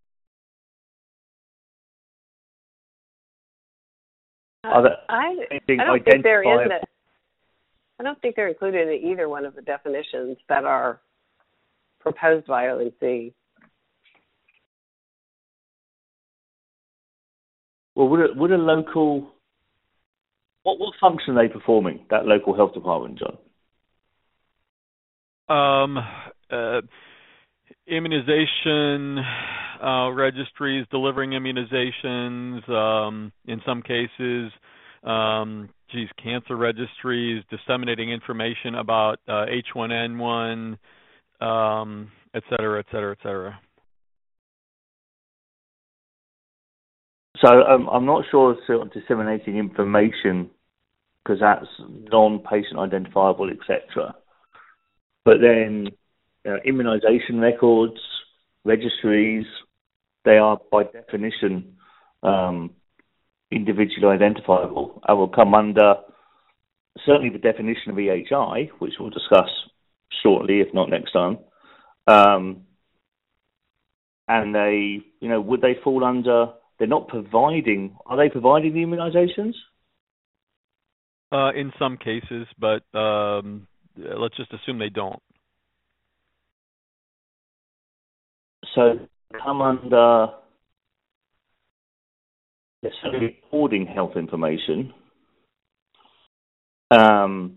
Uh, I, I don't think they're in the, I don't think they're included in either one of the definitions that are proposed by O N C. Well, would a, would a local, what what function are they performing? That local health department, John? Um, uh, immunization uh, registries, delivering immunizations, um, in some cases, um, geez, cancer registries, disseminating information about uh, H one N one, um, et cetera, et cetera, et cetera. So um, I'm not sure if disseminating information, because that's non-patient identifiable, et cetera. But then uh, immunization records, registries, they are by definition um, individually identifiable. I will come under certainly the definition of E H I, which we'll discuss shortly, if not next time. Um, and they, you know, would they fall under, they're not providing, are they providing the immunizations? Uh, in some cases, but um, let's just assume they don't. so come under recording health information. Um,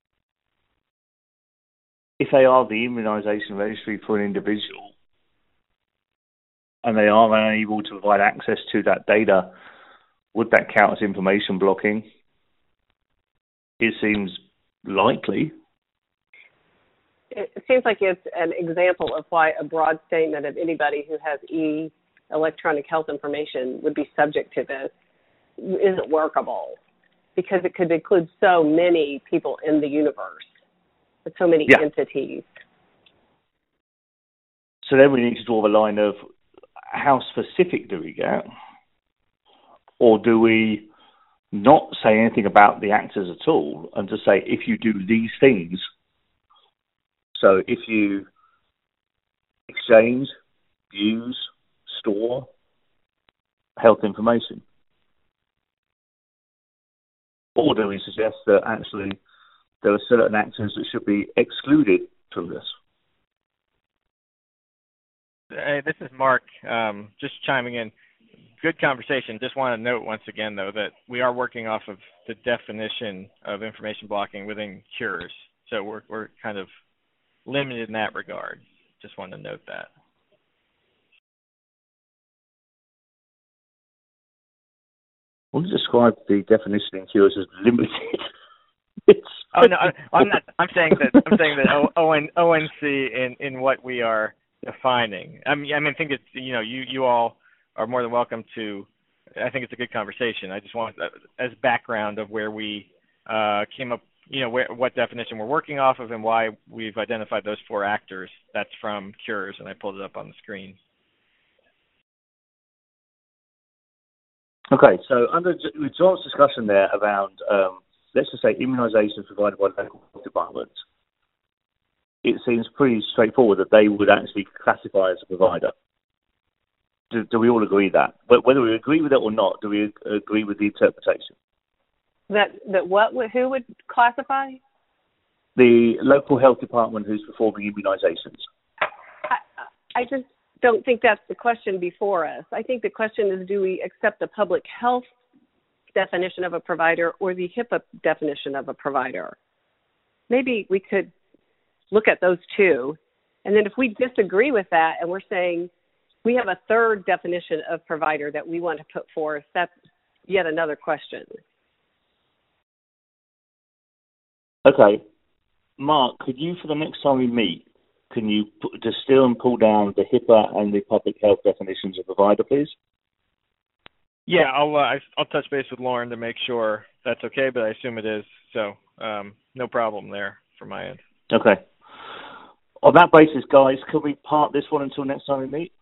if they are the immunisation registry for an individual and they are unable to provide access to that data, would that count as information blocking? It seems likely. It seems like it's an example of why a broad statement of anybody who has e electronic health information would be subject to this isn't workable, because it could include so many people in the universe, with so many yeah. entities. So then we need to draw the line of how specific do we get, or do we not say anything about the actors at all and just say, if you do these things, so if you exchange, use, store health information, or do we suggest that actually there are certain actors that should be excluded from this? Hey, this is Mark, um, just chiming in. Good conversation. Just want to note once again, though, that we are working off of the definition of information blocking within Cures. So we're we're kind of limited in that regard. Just want to note that. We'll describe the definition in Cures as limited. It's oh no, I'm not. I'm saying that I'm saying that O N C in in what we are defining. I mean, I mean, I think it's, you know, you you all are more than welcome to. I think it's a good conversation. I just want as background of where we uh, came up, you know, where, what definition we're working off of and why we've identified those four actors. That's from Cures, and I pulled it up on the screen. Okay, so under John's discussion there around, um, let's just say, immunisations provided by local health departments, it seems pretty straightforward that they would actually classify as a provider. Do, do we all agree that? Whether we agree with it or not, do we agree with the interpretation? That that what who would classify? The local health department who's performing immunisations. I, I just don't think that's the question before us. I think the question is, do we accept the public health definition of a provider or the HIPAA definition of a provider? Maybe we could look at those two, and then if we disagree with that and we're saying we have a third definition of provider that we want to put forth, that's yet another question. Okay. Mark, could you, for the next time we meet, can you put, distill and pull down the HIPAA and the public health definitions of provider, please? Yeah, I'll uh, I'll touch base with Lauren to make sure that's okay, but I assume it is, so um, no problem there from my end. Okay. On that basis, guys, can we park this one until next time we meet?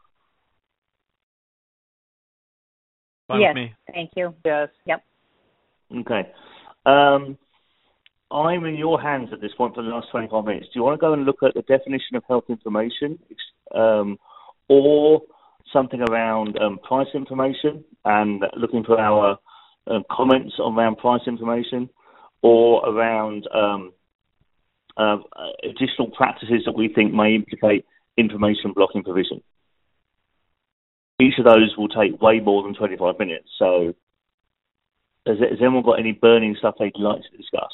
Fine yes, with me. Thank you. Yes. Yep. Okay. Um, I'm in your hands at this point for the last twenty-five minutes. Do you want to go and look at the definition of health information, um, or something around um, price information and looking for our um, comments around price information, or around um, uh, additional practices that we think may implicate information blocking provision? Each of those will take way more than twenty-five minutes. So has, has anyone got any burning stuff they'd like to discuss?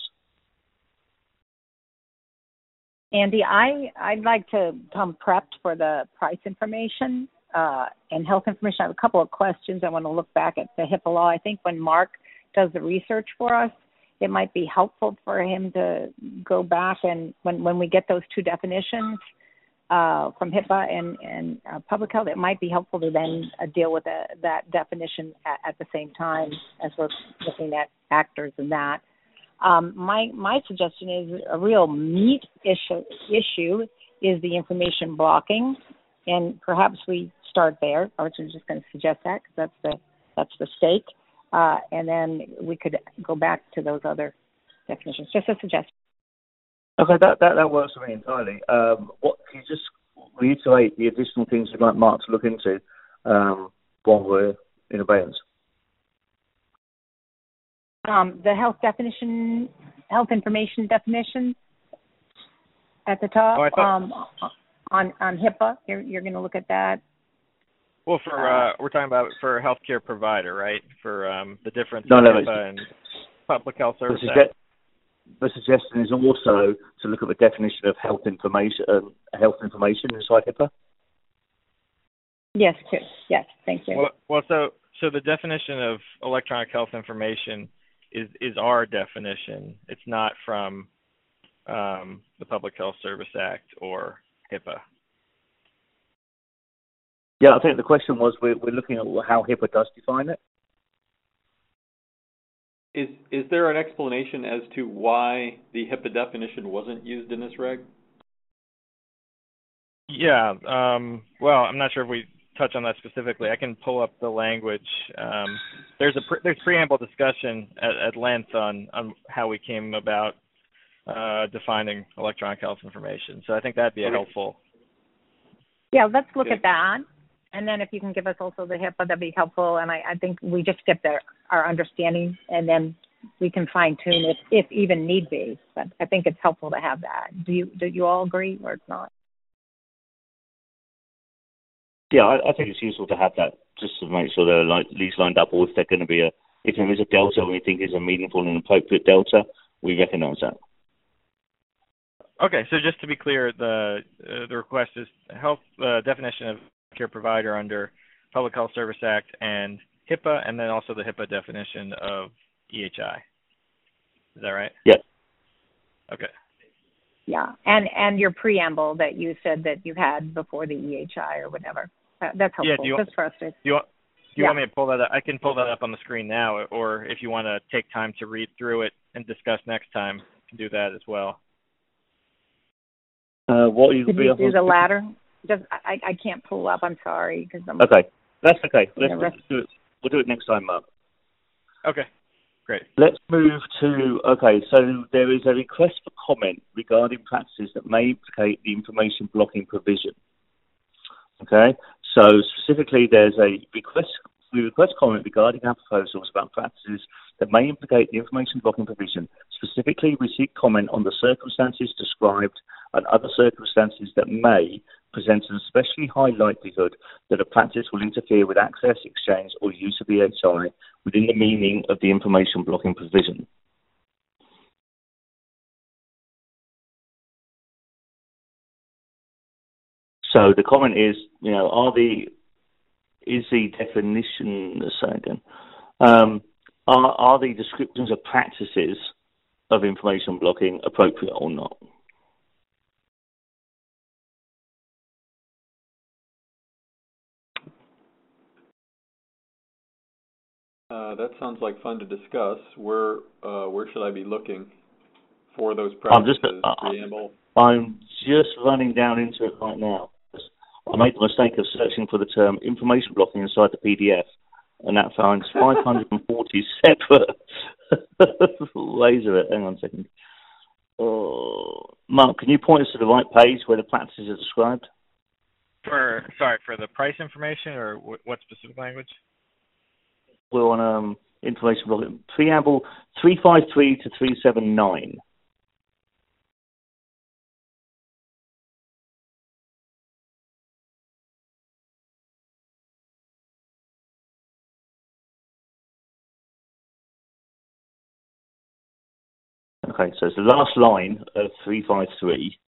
Andy, I, I'd like to come prepped for the price information uh, and health information. I have a couple of questions. I want to look back at the HIPAA law. I think when Mark does the research for us, it might be helpful for him to go back and when, when we get those two definitions uh, from HIPAA and, and uh, public health, it might be helpful to then uh, deal with the, that definition at, at the same time as we're looking at actors and that. Um, my my suggestion is a real meat issue issue is the information blocking, and perhaps we start there. I was just going to suggest that because that's the that's the stake, uh, and then we could go back to those other definitions. Just a suggestion. Okay, that that, that works for me entirely. Um, what can you just reiterate the additional things you'd like Mark to look into um, while we're in abeyance? Um, the health definition, health information definition at the top. Oh, I thought, um, on on HIPAA, you're you're going to look at that. Well, for uh, we're talking about for a healthcare provider, right? For um, the difference no, between no, HIPAA and Public Health Service the, Act. the suggestion is also to look at the definition of health information, um, health information inside HIPAA. Yes, too. Yes, thank you. Well, well, so so the definition of electronic health information is is our definition. It's not from um, the Public Health Service Act or HIPAA. Yeah, I think the question was we're, we're looking at how HIPAA does define it. Is is there an explanation as to why the HIPAA definition wasn't used in this reg? Yeah. Um, well, I'm not sure if we touch on that specifically. I can pull up the language. Um, there's a pre- there's preamble discussion at, at length on, on how we came about uh, defining electronic health information. So I think that'd be a okay. helpful. Yeah, let's look okay. at that. And then if you can give us also the HIPAA, that'd be helpful. And I, I think we just get the, our understanding, and then we can fine tune if, if even need be. But I think it's helpful to have that. Do you do you all agree, or it's not? Yeah, I, I think it's useful to have that just to make sure they're like, at least lined up, or if they're going to be a, if there is a delta we think is a meaningful and appropriate delta, we recognise that. Okay, so just to be clear, the uh, the request is health uh, definition of care provider under Public Health Service Act and HIPAA, and then also the HIPAA definition of E H I. Is that right? Yeah. Okay. Yeah, and and your preamble that you said that you had before the E H I or whatever. Uh, that's helpful. Yeah, do you, just for us to. Do you, want, do you yeah. want me to pull that up? I can pull that up on the screen now, or if you want to take time to read through it and discuss next time, you can do that as well. Uh, what you Could you do the latter? Just I, I can't pull up. I'm sorry because I'm. Okay, that's okay. Let's rest- do it. We'll do it next time, Mark. Okay, great. Let's move to okay. So there is a request for comment regarding practices that may implicate the information blocking provision. Okay, so specifically, there's a request. We request comment regarding our proposals about practices that may implicate the information blocking provision. Specifically, we seek comment on the circumstances described and other circumstances that may present an especially high likelihood that a practice will interfere with access, exchange, or use of E H I within the meaning of the information blocking provision. So the comment is, you know, are the is the definition a second? Um, are are the descriptions of practices of information blocking appropriate or not? Uh, that sounds like fun to discuss. Where uh, where should I be looking for those practices? I'm just, uh, preamble. I'm just running down into it right now. I made the mistake of searching for the term information blocking inside the P D F, and that finds five hundred forty separate ways of it. Hang on a second. Oh, Mark, can you point us to the right page where the practices are described? For sorry, for the price information or w- what specific language? We're on um, information blocking preamble three five three to three seven nine. Okay, so it's the last line of three five three,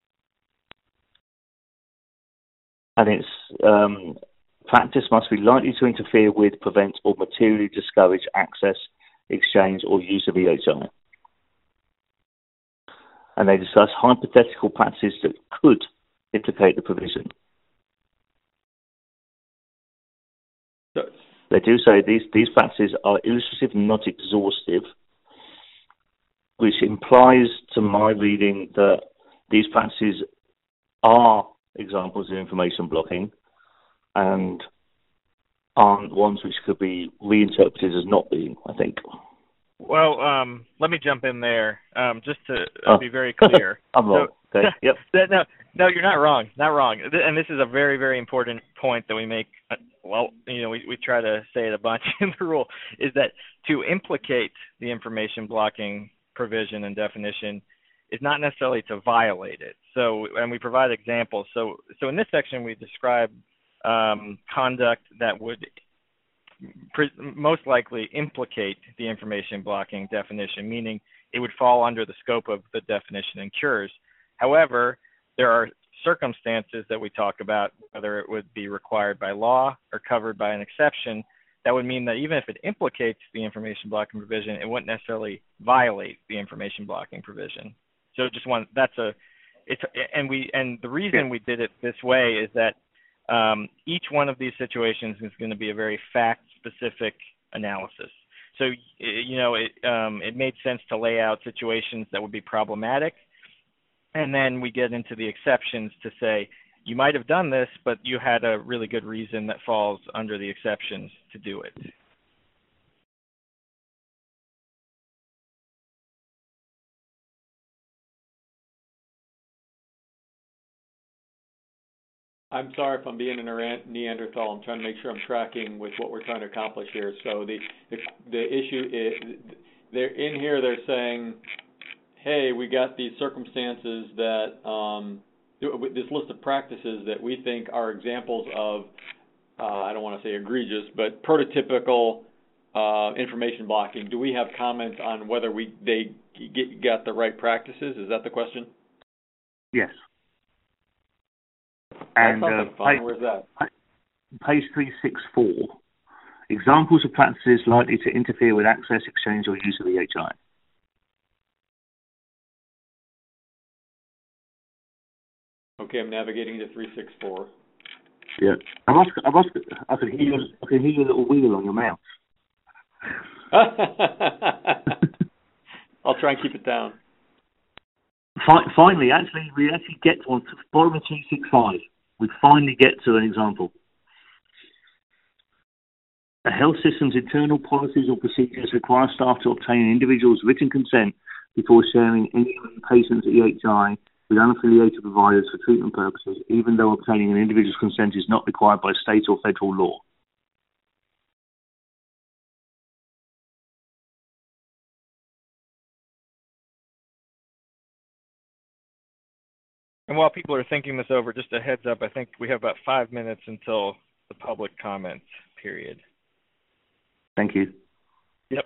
and it's um, practice must be likely to interfere with, prevent, or materially discourage access, exchange, or use of E H I. And they discuss hypothetical practices that could implicate the provision. So, they do say these, these practices are illustrative, not exhaustive, which implies to my reading that these practices are examples of information blocking and aren't ones which could be reinterpreted as not being, I think. Well, um, let me jump in there, um, just to uh, oh. be very clear. I'm wrong. So, okay. Yep. no, no, you're not wrong. Not wrong. And this is a very, very important point that we make. Well, you know, we, we try to say it a bunch in the rule, is that to implicate the information blocking provision and definition, is not necessarily to violate it. So, and we provide examples. So, so in this section, we describe um, conduct that would pre- most likely implicate the information blocking definition, meaning it would fall under the scope of the definition in cures. However, there are circumstances that we talk about, whether it would be required by law or covered by an exception, that would mean that even if it implicates the information blocking provision, it wouldn't necessarily violate the information blocking provision. So just one, that's a, it's, and we, and the reason we did it this way is that um, each one of these situations is going to be a very fact-specific analysis. So, you know, it, um, it made sense to lay out situations that would be problematic, and then we get into the exceptions to say, you might have done this, but you had a really good reason that falls under the exceptions to do it. I'm sorry if I'm being a Neanderthal. I'm trying to make sure I'm tracking with what we're trying to accomplish here. So the the, the issue is, they're in here. They're saying, hey, we got these circumstances that um, this list of practices that we think are examples of, uh, I don't want to say egregious, but prototypical uh, information blocking. Do we have comments on whether we they get, got the right practices? Is that the question? Yes. That And sounds uh, like fun. page, Where's that? page three sixty-four, examples of practices likely to interfere with access, exchange, or use of E H I. Okay, I'm navigating to three sixty-four. Yeah, I must, I must, I can hear, you, I can hear your little wheel on your mouth. I'll try and keep it down. Finally, actually, we actually get to on bottom of two sixty-five. We finally get to an example. A health system's internal policies or procedures require staff to obtain an individual's written consent before sharing any patient's E H I with unaffiliated providers for treatment purposes, even though obtaining an individual's consent is not required by state or federal law. And while people are thinking this over, just a heads up, I think we have about five minutes until the public comment period. Thank you. Yep.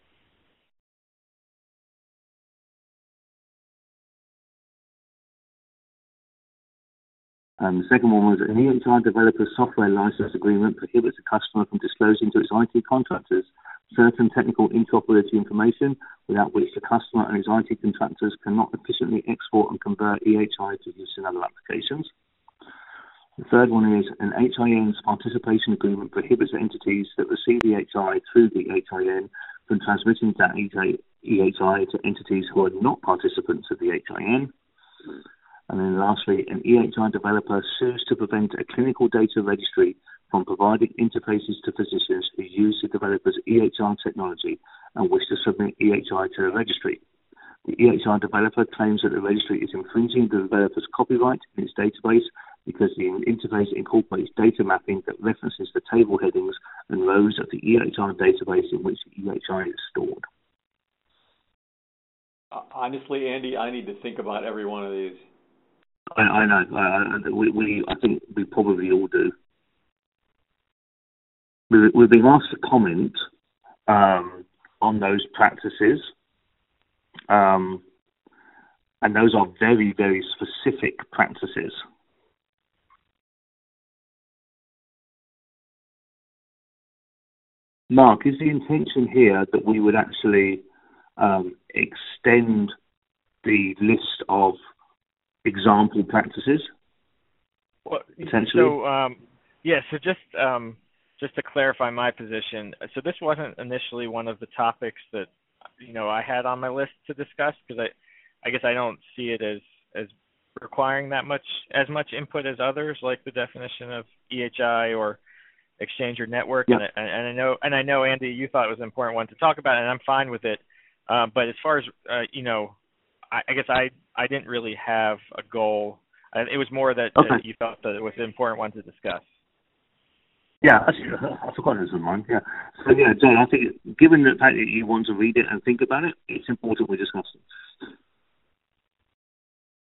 Um, the second one was an E H I developer's software license agreement prohibits a customer from disclosing to its I T contractors certain technical interoperability information without which the customer and its I T contractors cannot efficiently export and convert E H I to use in other applications. The third one is an H I N's participation agreement prohibits entities that receive E H I through the H I N from transmitting that E H I to entities who are not participants of the H I N. And then lastly, an E H I developer sues to prevent a clinical data registry from providing interfaces to physicians who use the developer's E H I technology and wish to submit E H I to the registry. The E H I developer claims that the registry is infringing the developer's copyright in its database because the interface incorporates data mapping that references the table headings and rows of the E H I database in which the E H I is stored. Honestly, Andy, I need to think about every one of these. I, I know. I, we, we, I think we probably all do. We, we've been asked to comment um, on those practices, um, and those are very, very specific practices. Mark, is the intention here that we would actually um, extend the list of example practices? Well, so um, yeah, so just um, just to clarify my position, so this wasn't initially one of the topics that you know I had on my list to discuss because I, I guess I don't see it as as requiring that much as much input as others, like the definition of E H I or exchange or network. Yeah. And, and I know and I know Andy, you thought it was an important one to talk about, and I'm fine with it. Uh, but as far as uh, you know. I guess I I didn't really have a goal. It was more that okay. uh, you thought that it was an important one to discuss. Yeah, I forgot this one, mine. Yeah. So yeah, John, I think given the fact that you want to read it and think about it, it's important we discuss it.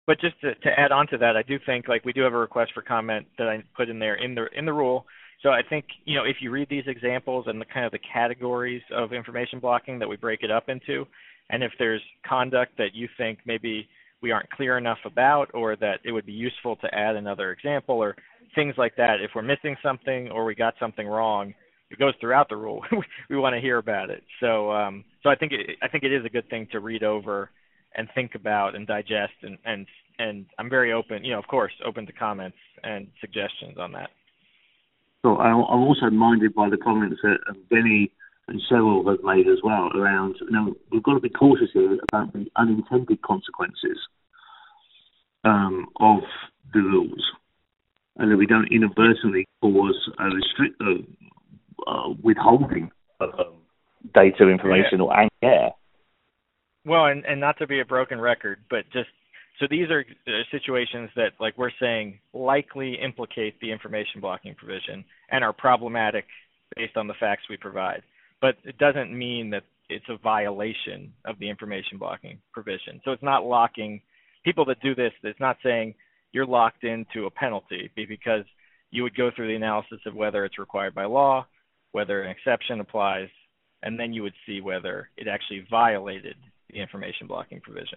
but just to, to add on to that, I do think like we do have a request for comment that I put in there in the in the rule. So I think, you know, if you read these examples and the kind of the categories of information blocking that we break it up into, and if there's conduct that you think maybe we aren't clear enough about, or that it would be useful to add another example or things like that, if we're missing something or we got something wrong, it goes throughout the rule. We want to hear about it. So um, so I think it, I think it is a good thing to read over and think about and digest, and, and and I'm very open, you know, of course, open to comments and suggestions on that. So I'm also minded by the comments that Benny and Cheryl have made as well around, you know, we've got to be cautious here about the unintended consequences um, of the rules, and that we don't inadvertently cause a restrict, uh, uh, withholding of um, data, information, yeah. or and care. Well, and, and not to be a broken record, but just so these are uh, situations that, like we're saying, likely implicate the information blocking provision and are problematic based on the facts we provide. But it doesn't mean that it's a violation of the information blocking provision. So it's not locking people that do this. It's not saying you're locked into a penalty, because you would go through the analysis of whether it's required by law, whether an exception applies, and then you would see whether it actually violated the information blocking provision.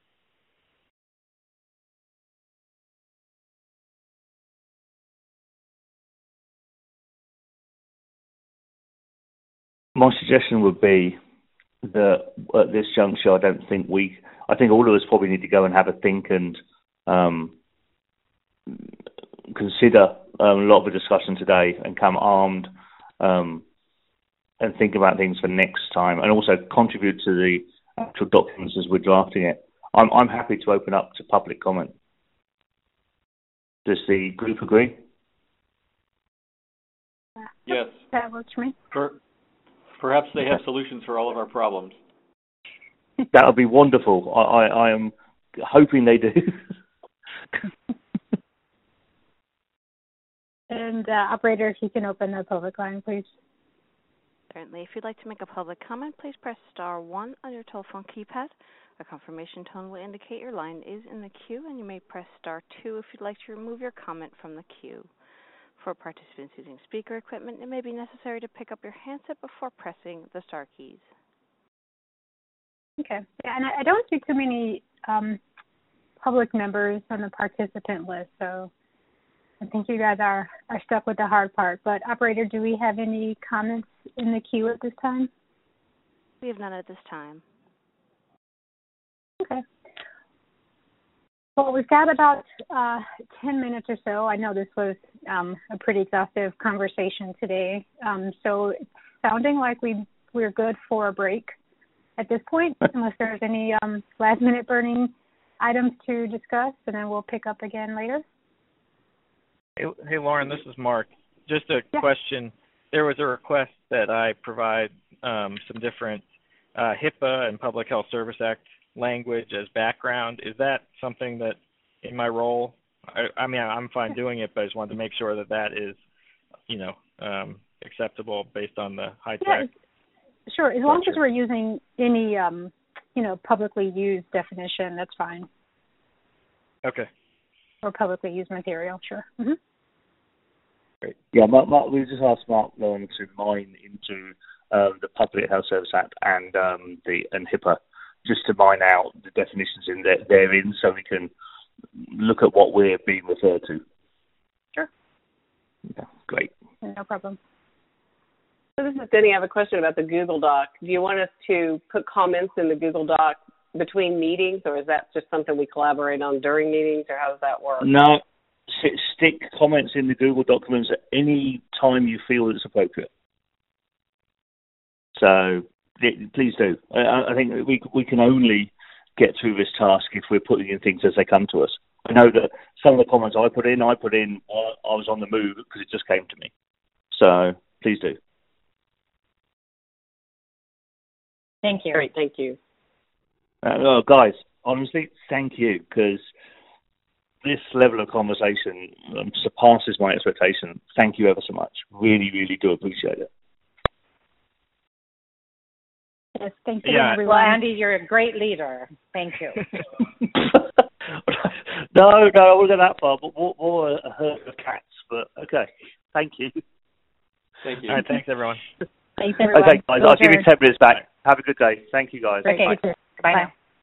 My suggestion would be that at this juncture, I don't think we, I think all of us probably need to go and have a think and um, consider um, a lot of the discussion today and come armed um, and think about things for next time, and also contribute to the actual documents as we're drafting it. I'm, I'm happy to open up to public comment. Does the group agree? Yes. That works for me. For, perhaps they have solutions for all of our problems. That would be wonderful. I, I, I am hoping they do. And uh, operator, if you can open the public line, please. Certainly. If you'd like to make a public comment, please press star one on your telephone keypad. A confirmation tone will indicate your line is in the queue, and you may press star two if you'd like to remove your comment from the queue. For participants using speaker equipment, it may be necessary to pick up your handset before pressing the star keys. Okay. Yeah, and I, I don't see too many um, public members on the participant list, so I think you guys are, are stuck with the hard part. But operator, do we have any comments in the queue at this time? We have none at this time. Okay. Well, we've got about uh, ten minutes or so. I know this was um, a pretty exhaustive conversation today. Um, so it's sounding like we, we're good for a break at this point, unless there's any um, last-minute burning items to discuss, and then we'll pick up again later. Hey, hey Lauren, this is Mark. Just a yeah. question. There was a request that I provide um, some different uh, HIPAA and Public Health Service Act language as background. Is that something that in my role, I, I mean, I'm fine doing it, but I just wanted to make sure that that is, you know, um, acceptable based on the high tech. Yeah, sure. As long as we're using any, um, you know, publicly used definition, that's fine. Okay. Or publicly used material, sure. Mm-hmm. Great. Yeah, Mark, Mark, we just asked Mark Lauren to mine into uh, the Public Health Service Act and um, the and HIPAA, just to mine out the definitions in there, therein, so we can look at what we're being referred to. Sure. Yeah, great. No problem. So this is Denny. I have a question about the Google Doc. Do you want us to put comments in the Google Doc between meetings, or is that just something we collaborate on during meetings, or how does that work? No, stick comments in the Google documents at any time you feel it's appropriate. So please do. I think we we can only get through this task if we're putting in things as they come to us. I know that some of the comments I put in, I put in while I was on the move because it just came to me. So please do. Thank you. Great, thank you. Uh, oh, guys, honestly, thank you, because this level of conversation um, surpasses my expectation. Thank you ever so much. Really, really do appreciate it. Yes, thank you, yeah. everyone. Well, Andy, you're a great leader. Thank you. no, no, I wouldn't go that far, but more, more a herd of cats. But okay, thank you. Thank you. All right, thanks everyone. Thanks everyone. Okay, guys, I'll give you ten minutes back. Have a good day. Thank you, guys. Okay, Bye. Bye now.